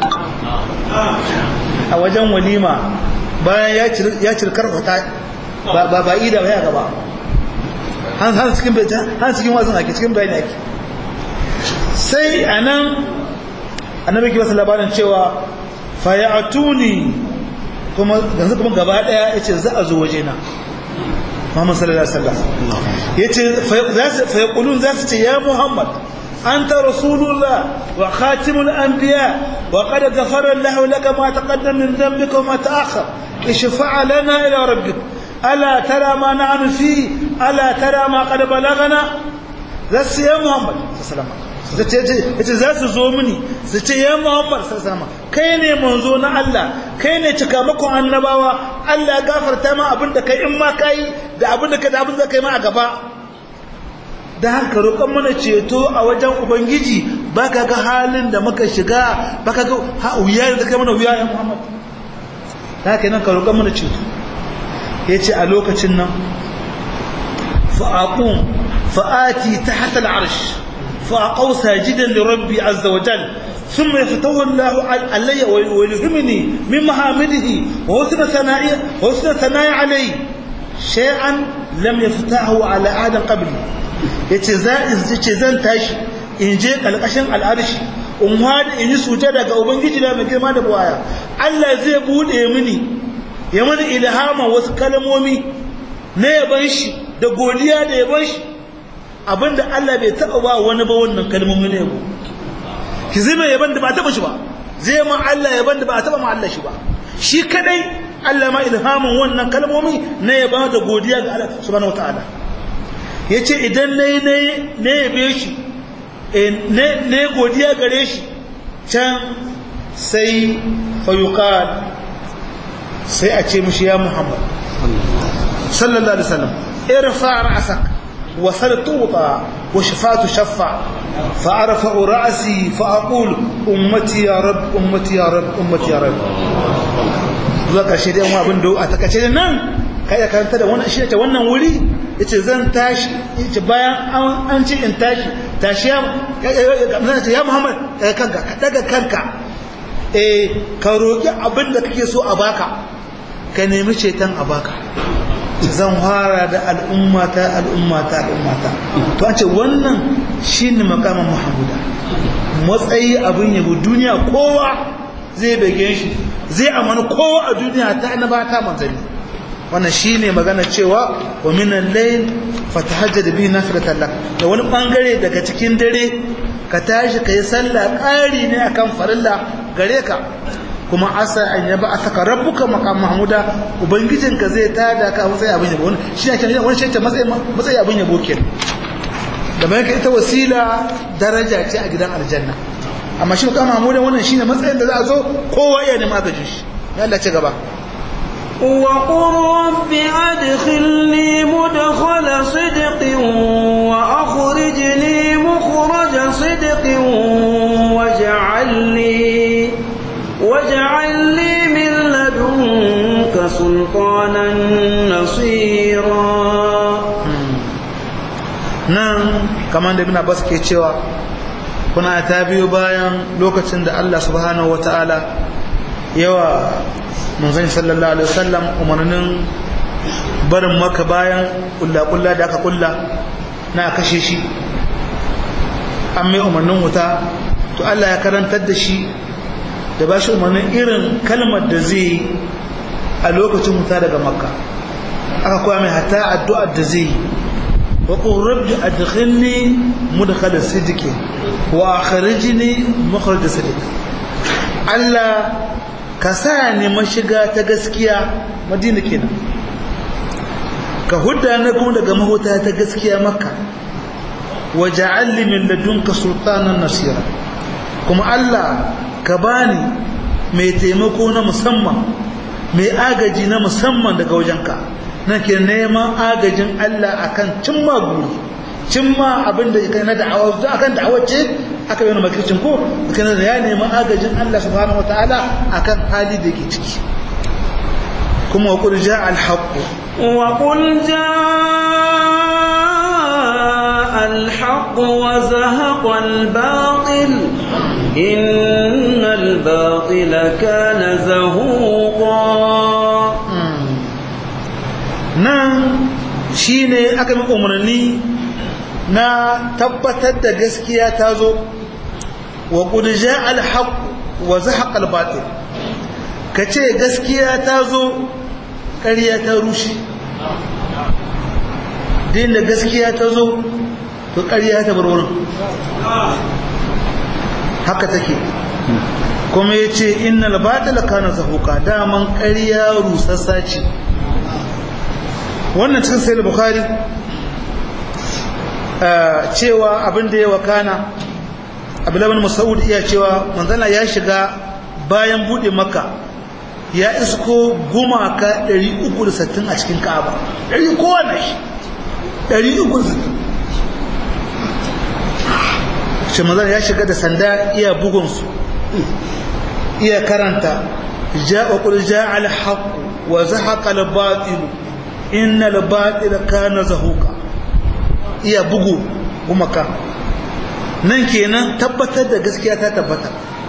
A wajen walima bayan ya cirkar wata ba ida ba ya gaba. Han cikin wasan ake cikin bayani ake. Sai anan annabi ke wasu labarin cewa fayatuni kuma yanzu kuma gaba daya yace za a zo wajena. Muhammad sallallahu alaihi wasallam yace fa yaqulun za su ce ya Muhammad anta rasulullah wa khatimul anbiya wa qad ghafara Allahu laka ma taqaddama min dhanbika wa ma ta'akhkhar ishfa' lana ila rabbik ala tara ma na'nu fi ala tara ma qad balagana. Zasu ya Muhammad sallallahu alaihi wasallam yace za su zo mini su ce ya Muhammad sallallahu alaihi wasallam kai ne manzo na Allah kai ne cikamakon annabawa Allah ya gafarta ma abinda kai in ma kai da abinda kai da abinda kai ma a gaba da haka roƙon mana ceto a wajen ubangiji baka ga halin da muka shiga baka ga wuya da kai mana wuya ya Muhammad da haka nan ka roƙon mana ceto yace a lokacin nan fa'ati tahta al-arsh فأقو ساجدا لربي عز وجل ثم يفتح الله علي ويلهمني من محامده وحسن ثنائي علي شيئا لم يفتحه على أحد قبلي yace zan tashi in je kalkashin al'arshi in wada in yi sujada ga ubangiji da mai girma da buwaya Allah zai bude mini ya mana ilhama wasu kalmomi na yaban shi da godiya da yaban shi abinda Allah bai taba ba wani ba wannan kalmomi ne yabo ki zai mai yaban da ba taba shi ba zai ma Allah yaban da ba taba ma Allah shi ba shi kadai Allah ma ilhamin wannan kalmomi na yaba da godiya ga Allah subhanahu wataala yace idan ne yabe shi ne godiya gare shi can sai fayuqal sai a ce mishi ya Muhammad sallallahu alaihi wasallam irfa ra'sak wa sal tuta wa shafatu shaffa fa arfa ra'si fa aqul ummati ya rab ummati ya rab ummati ya rab zuwa karshe dai mu abin da a takace nan kai ya karanta da wannan shi ta wannan wuri yace zan tashi yace bayan an ce in tashi ya Muhammad daga kanka ka roki abin da kake so a baka ka nemi ceton a baka zan fara da al'ummata to an ce wannan shine makamin Muhammadu matsayi abin yabo duniya kowa zai bege shi zai amana kowa a duniya ta annabata manzali wannan shine magana cewa wa minal layl fatahajjad bihi nafilatan lak da wani bangare daga cikin dare ka tashi kai sallah ƙari ne akan farilla gare ka kuma asa an yaba asaka rabbuka maqam mahmuda ubangijinka zai tada ka matsayi abin yabo shi ne wani shi ta matsayi abin yabo kenan da mai ita wasila daraja ce a gidan aljanna amma shi maqam mahmuda wannan shine matsayin da za a zo kowa ya nemi agajin shi ya Allah ci gaba وقل رب أدخلني مدخل صدق وأخرجني مخرج صدق واجعل لي من لدنك سلطانا نصيرا nan kamar da ibn Abbas ke cewa kuna ta biyo bayan lokacin da Allah subhanahu wataala yawa manzon sallallahu alaihi wasallam umarnin barin maka bayan kulla da aka kulla na kashe shi an mai umarnin wuta to Allah ya karantar da shi da ba shi umarnin irin kalmar da zai a lokacin wuta daga makka aka koya mai hata addu'ar da zai wa qur rabbi adkhilni mudkhala sidqi wa akhrijni mukhraj sidq Allah ka sa ni mashiga ta gaskiya madina kenan ka hudda na kuma daga mahuta ta gaskiya makka waja'al li min ladunka sultanan nasira kuma Allah ka bani mai taimako na musamman mai agaji na musamman daga wajenka nake neman agajin Allah akan cimma guri cimma abinda kai na da'awa akan da'awar ce aka yi wani makircin ko kana da ya nemi agajin Allah subhanahu wataala akan hali da yake ciki kuma wa qul jaa al-haqq wa qul jaa al-haqq wa zahaqa al-batil innal batila kana zahuqa nan shine aka yi umarni na tabbatar da gaskiya ta zo wa qul jaa al-haqq wa zahaqa al-batil kace gaskiya ta zo ƙarya ta rushe din da gaskiya ta zo to ƙarya ta bar wurin haka take kuma yace innal batila kana zahuqa daman ƙarya rusassa ce wannan cikin sahih bukhari cewa abin da ya wakana Abdullah bin Mas'ud iya cewa manzala ya shiga bayan bude Makka ya isko gumaka 360 a cikin Ka'aba 100 kowanne shi 360 shi manzala ya shiga da sanda iya bugun su iya karanta ja'a qul ja'a al-haqq wa zahaqa al-batil innal batila kana zahuqa iya bugu gumaka nan kenan tabbatar da gaskiya ta tabbata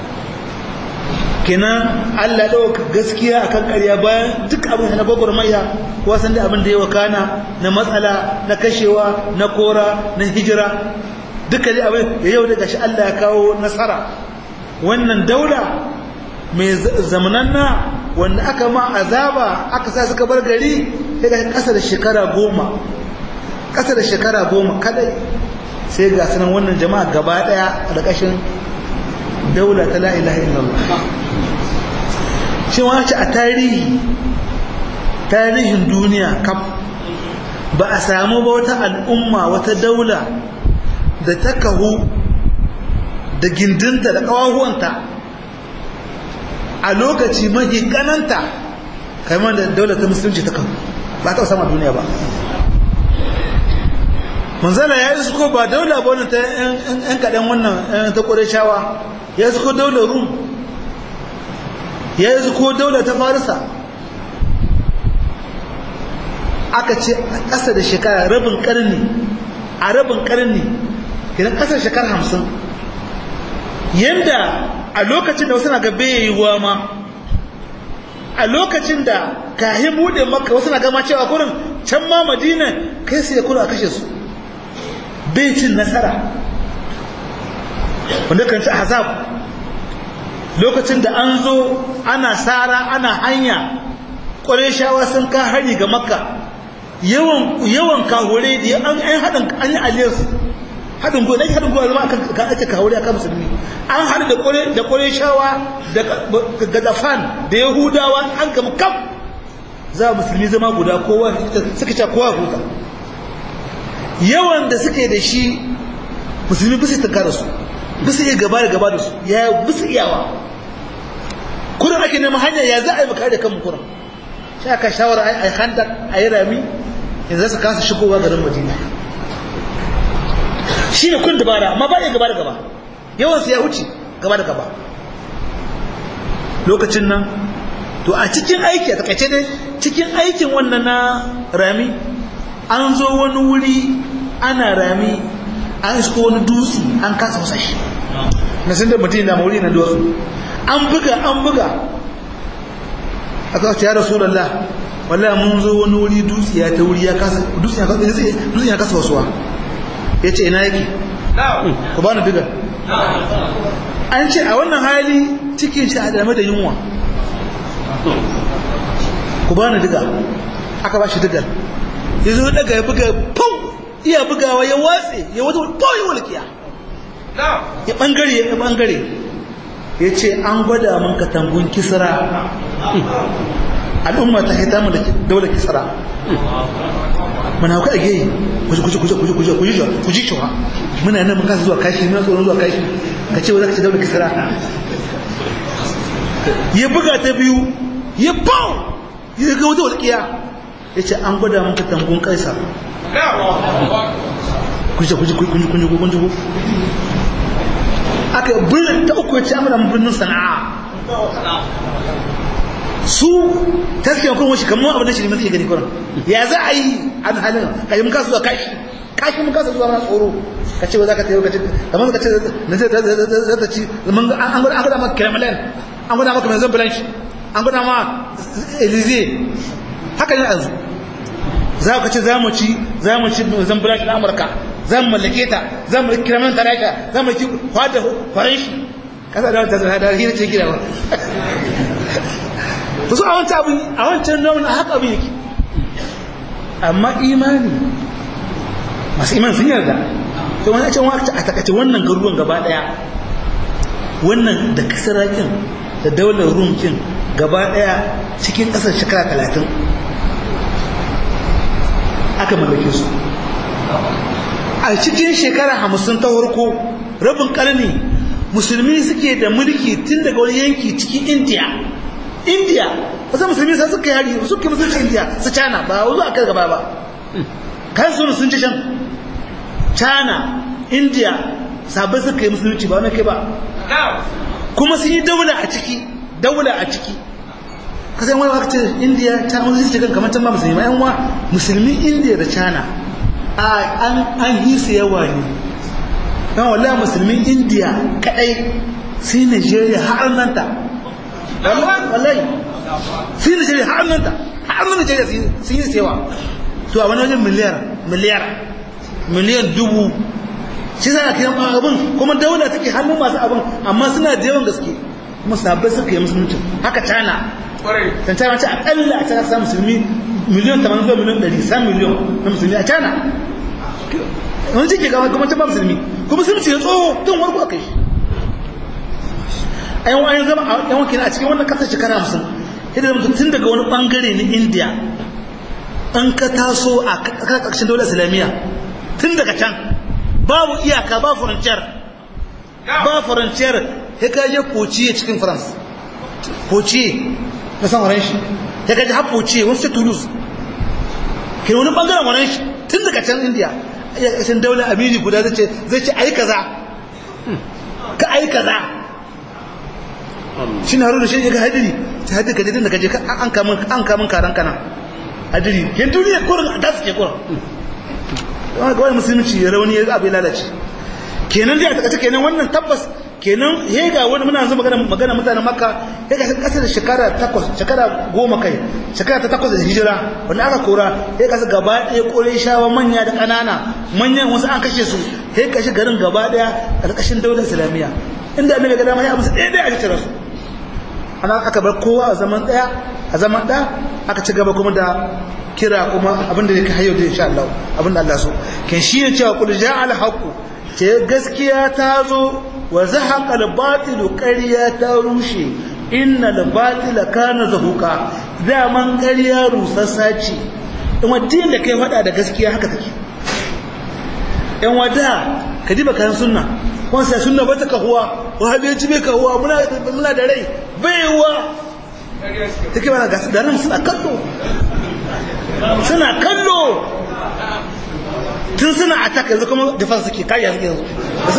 kenan Allah dauka gaskiya akan ƙarya bayan duk abin na gwagwarmaya wasan da abin da ya wakana na matsala na kashewa na kora na hijira duka dai abin da yau da gashi Allah ya kawo nasara wannan daula mai zamananna wanda aka ma azaba aka sa suka bar gari sai ga ƙasa da shekara 10 ƙasa da shekara 10 kadai sai ga sanan wannan jama'a gaba daya a ƙarƙashin daula ta la ilaha illallah shi wace a tarihi tarihin duniya kaf ba a samu ba wata al'umma wata daula da ta kahu da gindinta da ƙawahuwanta a lokaci mahi kananta kamar da daular ta musulunci ta kahu ba ta sama duniya ba. manzala ya isko ba daula ba wannan ta yan kaɗan wannan ta ƙureshawa ya isko daular rum ya isko daular ta farisa aka ce a ƙasa da shekara rabin ƙarni idan ƙasar shekara 50 yadda a lokacin da wasu na gabe ya yi wa ma a lokacin da kahin buɗe maka wasu na gama cewa kurin can ma madina kai sai ya kula a kashe su bai cin nasara wanda kan ci azab lokacin da an zo ana sara ana hanya ƙwarishawa sun ka hari ga makka yawan kahure da an yi aliyarsu haɗin goyi zama kan ake kahure a kan musulmi an haɗu da ƙwarishawa da gadafan da yahudawa an kama kam za musulmi zama guda kowa suka ce kowa huta yawan da suke da shi musulmi bisa ta kara su bisa iya gaba da su ya bisa iyawa kurin ake neman hanya ya za a yi makare kan kurin shi aka shawara a yi handar a yi rami yanzu za su kasa shigowa garin madina shi ne kun dabara amma ba ya gaba da gaba yawansu ya wuce gaba da gaba lokacin nan to a cikin aiki a takaice dai cikin aikin wannan na rami an zo wani wuri ana rami an isko wani dutse an kasa wasa shi na sun da mutum na wuri na dutse an buga aka wace ya rasulallah wallahi mun zo wani wuri dutse ya ta wuri ya kasa dutse ya kasa wasuwa ya ce ina yake ku bani diga an ce a wannan hali cikin shi a dame da yunwa ku bani diga aka ba shi digar ya zo daga ya buga pau iya bugawa ya watse ya wata pau ya walƙiya ya bangare ya ce an gwada mun katangun kisra al'umma ta haita mu da daular kisra muna hauka a geyi ku ji cewa muna nan mun kasa zuwa kashi muna tsoron zuwa kashi ka ce wadda ka ce daular kisra ya buga ta biyu ya pau ya ga wata walƙiya ya ce an gwada mun katangun kaisa kunji aka birnin ta uku ya ce amina birnin sana'a su taskiyar kuma shi kamar abin da shi ne masu gani kuran ya za a yi an halin kashi mun kasa zuwa kashi mun kasa zuwa mana tsoro ka ce wa za ka tayo ka ce kamar ka ce na zai ta ci an gwada maka kremlin an gwada maka manzan blanche an gwada ma elize haka ne a zu za ka ce za mu ci manzan blanche na amurka za mu mallake ta za mu kremlin ta rasha za mu ci kwada faranshi kasa da wata zana da hira ce gida ba su a wancan nau'in a haka abin yake amma imani masu iman sun yarda to wani can wakta a takace wannan garuruwan gaba daya wannan da kasarakin da daular rumkin gaba daya cikin kasar shekara 30 aka mallake su a cikin shekara 50 ta farko rabin karni musulmi suke da mulki tun daga wani yanki cikin indiya wasu musulmi sai suka yari suke musulci indiya su cana ba wuzu a kai gaba ba kan sun ci can cana indiya sabai suka yi musulunci ba wani kai ba kuma sun yi daula a ciki kasan wani wakacin indiya ta musulunci kan kamar can ba musulmi yan wa musulmi indiya da cana an yi su yawa ne yan wallah musulmin indiya kadai sai nigeria har nan ta wallahi sai nigeria har nan nigeria sun yi sewa to a wani wajen miliyan dubu shi za a kiran abin kuma daula take hannun masu abin amma suna da yawan gaske kuma sabbai suka yi musulunci haka cana tantana ce akalla a cana sa musulmi miliyan 80 zuwa miliyan 100 sa miliyan na musulmi a cana wani cike gama kuma ta ba musulmi kuma sun ce tsoho tun warko a kai shi a yan zama a yan wakil a cikin wannan kasar shekara 50 idan mutum tun daga wani bangare na indiya an ka taso a ƙarƙashin daular islamiyya tun daga can babu iyaka ba furanciyar ya kaje Pociye cikin France Pociye na san orange ya kaje har Pociye wani sai Toulouse ke wani bangaren orange tun daga can India ya ƙarƙashin daular amiri guda zai ce ai kaza ka ai kaza shi na haruna shi ya ga hadiri ta hadiri ka jidin da kaje an kamun karan kana hadiri yan duniya kurin da suke kurin wani musulunci ya rauni ya abu ya lalace kenan dai a takaice kenan wannan tabbas kenan he ga wani muna zama magana mutanen makka ya ga kasar da shekara 10 kai shekara ta 8 da hijira wanda aka kora ya ga gaba ɗaya kore shawa manya da ƙanana manyan wasu an kashe su ya kashe garin gaba ɗaya ƙarƙashin daular islamiyya inda annabi ga dama ya musu ɗaya a cikin su ana aka bar kowa a zaman ɗaya aka ci gaba kuma da kira kuma abinda yake hayo da insha Allah abinda Allah so kin shi ne cewa qul ja'al haqu ce gaskiya ta zo wa zahaqa al-batil qariya ta rushe innal batila kana zahuqa zaman qariya rusassa ce in wadin da kai fada da gaskiya haka take in wada kadiba kan sunna ko sai sunna bata kahuwa wahabiyanci bai kahuwa muna da rai baiwa take bana gasu da nan suna kallo tun suna attack yanzu kuma defense suke kariya suke yanzu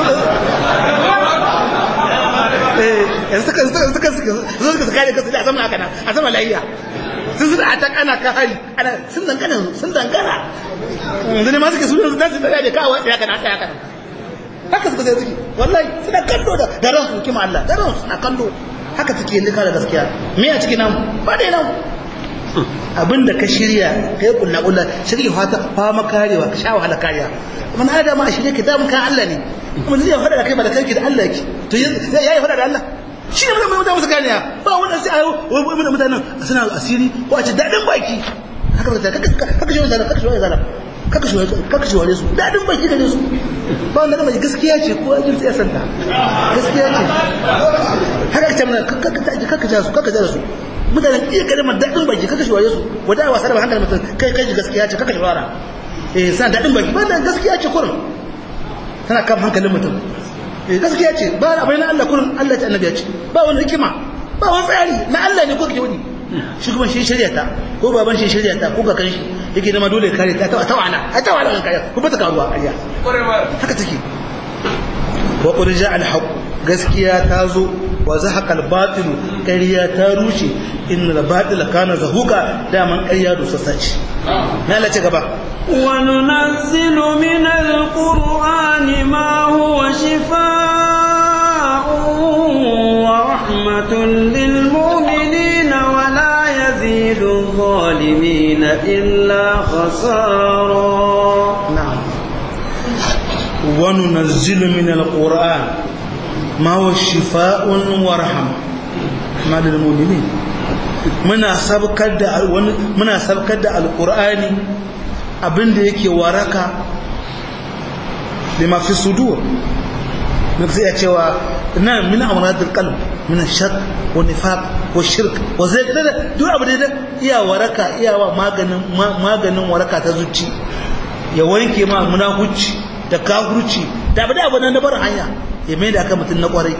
suka kare kasu da zama haka nan a zama layiya sun suna attack ana ka hari sun dangana yanzu ne ma suke sunan su da ya kawo ya kana haka suka sai suke wallahi suna kallo da ransu kima Allah da ransu suna kallo haka suke yin da gaskiya me a cikin namu ba dai namu abinda ka shirya kai kulla shirya fama karewa ka sha wahala kariya man hada ma shirye ka damu kan Allah ne kuma zai fada da kai ba da kai da Allah yake to yayi fada da Allah shi ne mun da musu ganiya ba wannan sai ayo mun mutanen suna asiri ko a ce dadin baki haka kaka shi wannan kaka shi wale su dadin baki gare su ba wanda mai gaskiya ce ko ajin sai santa gaskiya ce haka ce mun kaka ja su mutanen iya kalmar daɗin baki kaka shi waye su wada wasa da hankali mutum kai gaskiya ce kaka shi fara sana daɗin baki ba da gaskiya ce kurin tana kan hankalin mutum gaskiya ce ba abin na Allah kurin Allah ta annabi ya ce ba wani hikima ba wani tsari na Allah ne ko ke wani shi kuma shi shari'a ta ko baban shi shari'a ta ko kakan shi yake zama dole kare ta tawala kan kare ko ba ta karuwa ƙarya haka take wa qul ja'a al-haqq gaskiya ta zo wa zahaqa al-batil ƙarya ta rushe innal batila kana zahuqa daman ƙarya dusassa ce na Allah ce gaba wa nunazzilu min al-qur'ani ma huwa shifaa'un wa rahmatun lil mu'minina wa la yazidu adh-dhalimina illa khasara na'am wa nunazzilu min al-qur'an ما هو شفاء ورحمة ما للمؤمنين muna sabkar da alqur'ani abinda yake waraka lima fi sudur nafsi ya cewa nan min amradil qalb min ash-shak wa nifaq wa shirk wa zaida duk abin da iya waraka iya wa maganin waraka ta zuci ya wanke ma munafici da kafirci da abin nan da bar hanya ya mai da aka mutum na kwarai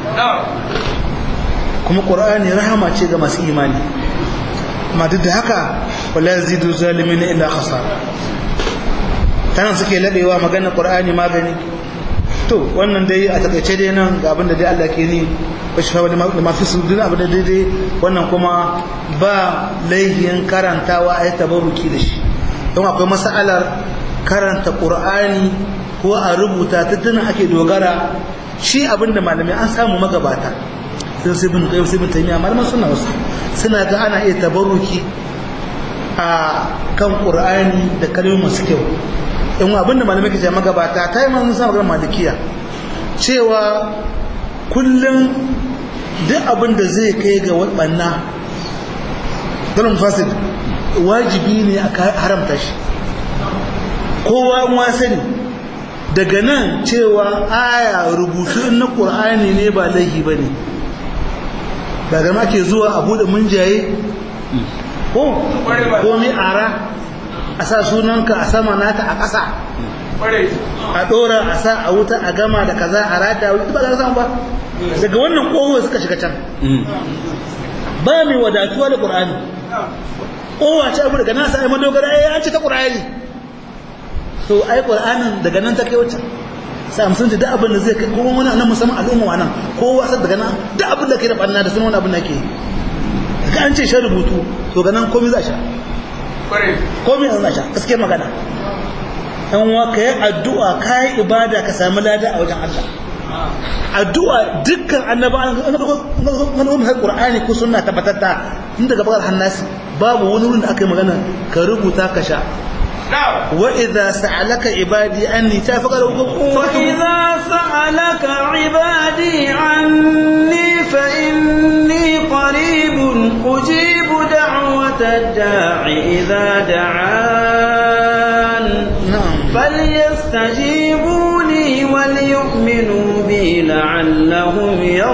kuma ƙura'ani rahama ce ga masu imani amma duk da haka wala yazidu zalimin illa khasara tanan suke ladewa magana ƙura'ani magani to wannan dai a takaice dai nan ga abinda dai Allah ke ni ba shi fa da mafi sudin abinda daidai wannan kuma ba laihin karantawa ayi tabarruki da shi don akwai mas'alar karanta ƙura'ani ko a rubuta tattuna ake dogara shi abinda malamai an samu magabata sai bin qayyim sai bin taymiya malaman sunna wasu suna ga ana iya tabarruki a kan qur'ani da kalmomin masu kyau in abinda malamai ke ce magabata ta yi mun sa magana malikiya cewa kullum duk abinda zai kai ga wadanna dalil fasid wajibi ne a haramta shi kowa ma sani daga nan cewa aya rubutu na ƙur'ani ne ba laihi ba ne daga ma ke zuwa a buɗe munjaye ko mai ara a sa sunanka a sama nata a ƙasa a ɗora a sa a wuta a gama da kaza a rata wani ba za samu ba daga wannan ƙoho suka shiga can ba mai wadatuwa da ƙur'ani ƙowa ce abu daga nasa ai madogara an ce ta ƙur'ani to ai ƙur'anin daga nan ta kai wacce sai amsun da abin da zai kai kuma wani nan musamman al'umma wa nan kowa sai daga nan da abin da ke da ɓanna da sunan wani abin da ke daga an ce shan rubutu to ga nan komai za sha komai za sha gaske magana ɗan wa ka yi addu'a ka yi ibada ka sami lada a wajen Allah addu'a dukkan annabawan wani Qur'ani ko sunna tabbatatta tun daga bakar hannasi babu wani wurin da aka yi magana ka rubuta ka sha wa idza sa'alaka ibadi anni tafaqara fa idza sa'alaka ibadi anni fa inni qaribun ujibu da'wata da'i idza da'an فليستجيبوا لي وليؤمنوا بي لعلهم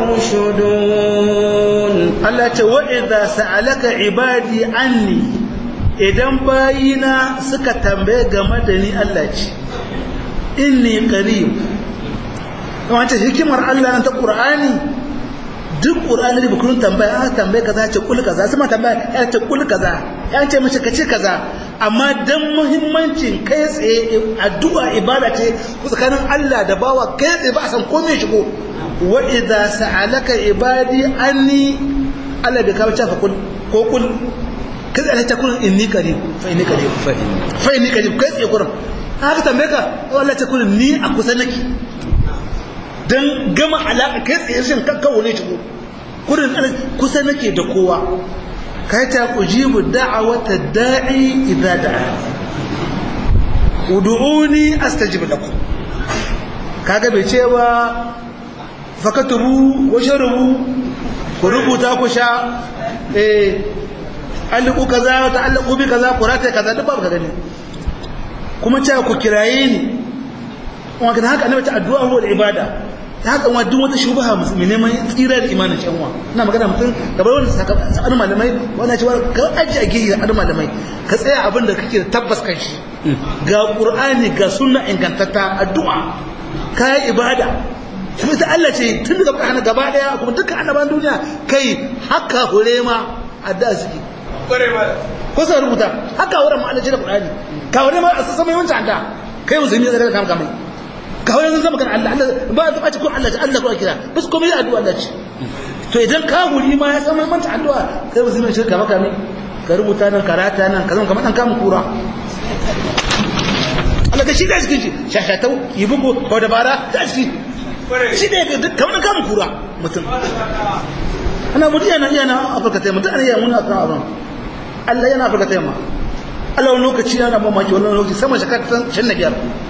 يرشدون الله وإذا سألك عبادي عني idan bayina suka tambaye game da ni Allah ce inni qarib wace hikimar Allah ta Qur'ani duk Qur'ani da bukun tambaya an tambaye kaza ce kul kaza sai ma tambaya ya ce kul kaza ya ce mace kace kaza amma dan muhimmancin kai tsaye addu'a ibada ce tsakanin Allah da bawa kai tsaye ba a san komai shigo wa idza sa'alaka ibadi anni Allah bai kawo cewa kul ko kul kaza Allah ta kul inni qarib fa inni qarib fa inni qarib kai tsaye kurin haka tambaye ka Allah ta kul ni a kusa nake dan gama alaka kai tsaye shin kakkawo ne shigo kurin kusa nake da kowa kai ta ujibu da'awata da'i idza da'a ud'uni astajib lakum kaga bai ce ba fakatubu wa sharubu ku rubuta ku sha alqu kaza ta alqu bi kaza qurata kaza duk babu ka gani kuma ce ku kiraye ni kuma kan haka annabi ta addu'a huwa ibada ta haka wa duk wata shubha musulmi neman tsira da imanin shi anwa ina magana mutum gabar wannan sakan malamai wannan cewa ka aji a gihi da malamai ka tsaya abin da kake da tabbas kan shi ga qur'ani ga sunna ingantatta addu'a kai ibada kuma ita Allah ce tun daga kana gaba daya kuma dukkan annaban duniya kai haka hore ma addu'a suke kore ma ko sai rubuta haka hore ma Allah ce da qur'ani ka hore ma asasa mai wancan da kai musulmi zaka kama kamai kawai yanzu zama kan Allah ba a ce ko Allah ce Allah ko kira bas komai addu'a Allah ce to idan ka huri ma ya san manta addu'a kai ba zai shirka maka ne ka rubuta nan karata nan ka zama kamar dan kamun kura Allah da shi da cikin shi shashatau yi bugu ko dabara da shi shi da kamar dan kamun kura mutum ana mutum yana Afirka ta mutum yana mun akan abin Allah yana Afirka ta ma Allah wani lokaci yana mamaki wannan lokaci sama shakar 25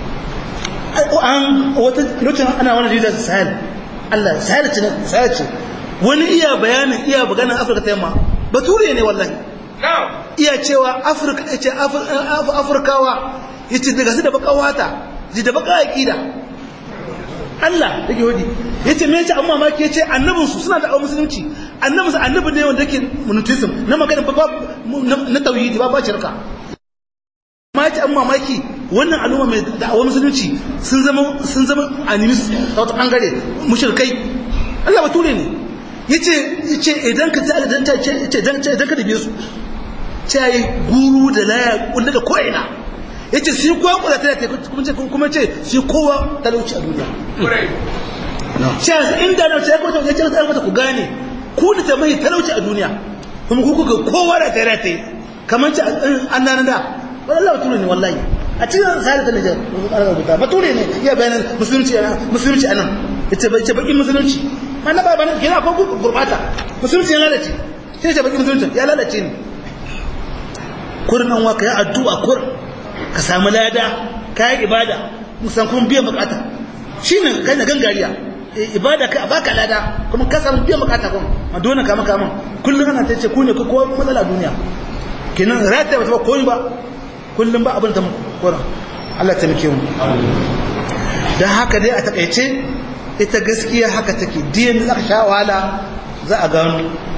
an wata lokacin ana wani rijiyar sahel Allah sahel ce wani iya bayanin iya maganin Afirka ta yamma bature ne wallahi iya cewa Afirka ce Afirkawa yace daga su da baka wata ji da baka aqida Allah yake hodi yace me yace amma ma ke yace annabin su suna da musulunci annabi ne wanda yake monotheism na magana na tauhidi ba shirka ma yace amma maki wannan al'umma mai da'awar musulunci sun zama animist ta wata bangare mushrikai Allah bature ne yace idan ka tsaya dan idan ka dabe su ce guru da laya kullu da koina yace sai kowa kula ta kuma ce sai kowa talauci a duniya ce inda na ce ko yace sai ku gane ku da ta mai talauci a duniya kuma ku ga kowa da tare kamar ce annan da wallahi bature ne wallahi a cikin salata ne rubuta bature ne ya bayanan musulunci anan yace baki musulunci mana ba bana kina ko gurbata musulunci ya lalace sai ce baki musulunci ya lalace ne kurnan wa kai addu'a kur ka samu lada kai ibada musan kun biyan bukata shine kai na gangariya ibada ka baka lada kuma ka samu biyan bukata kuma a dona kama kullun ana tace ku ne ko matsala duniya kenan rata ba koyi ba kullum ba abin da mu kora Allah ta mike mu dan haka dai a takeice ita gaskiya haka take diyan da aka sha wahala za a gano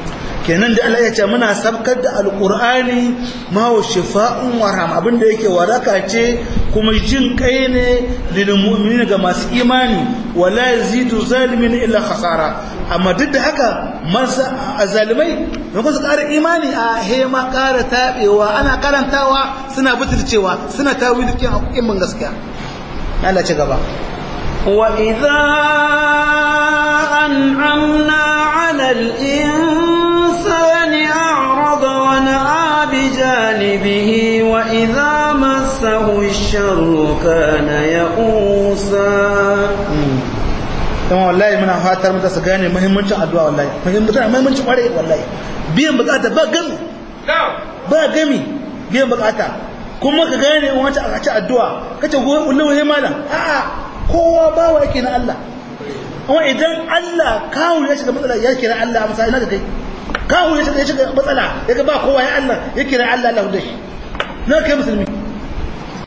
kenan da Allah ya ce muna sabkar da alqur'ani ma wa shifa'un wa rahma abinda yake waraka ce kuma jin kai ne lil mu'minina ga masu imani wala yazidu zalimin illa khasara amma duk da haka masa azalimai da kuma su ƙara imani a hema ƙara tabewa ana karantawa suna butulcewa suna tawili cikin hakikin gaskiya Allah ci gaba وإذا أنعمنا على الإنسان أعرض ونأى بجانبه وإذا مسه الشر كان يئوسا kuma wallahi muna fatar mata su gane muhimmancin addu'a wallahi muhimmancin kware wallahi biyan bukata ba gami biyan bukata kuma ka gane wata a ci addu'a kace wallahi malam a'a kowa bawa yake na Allah amma idan Allah kawo ya shiga matsala ya kira Allah a misali na da kai kawo ya shiga matsala yaga ba kowa ya Allah ya kira Allah Allah da shi na kai musulmi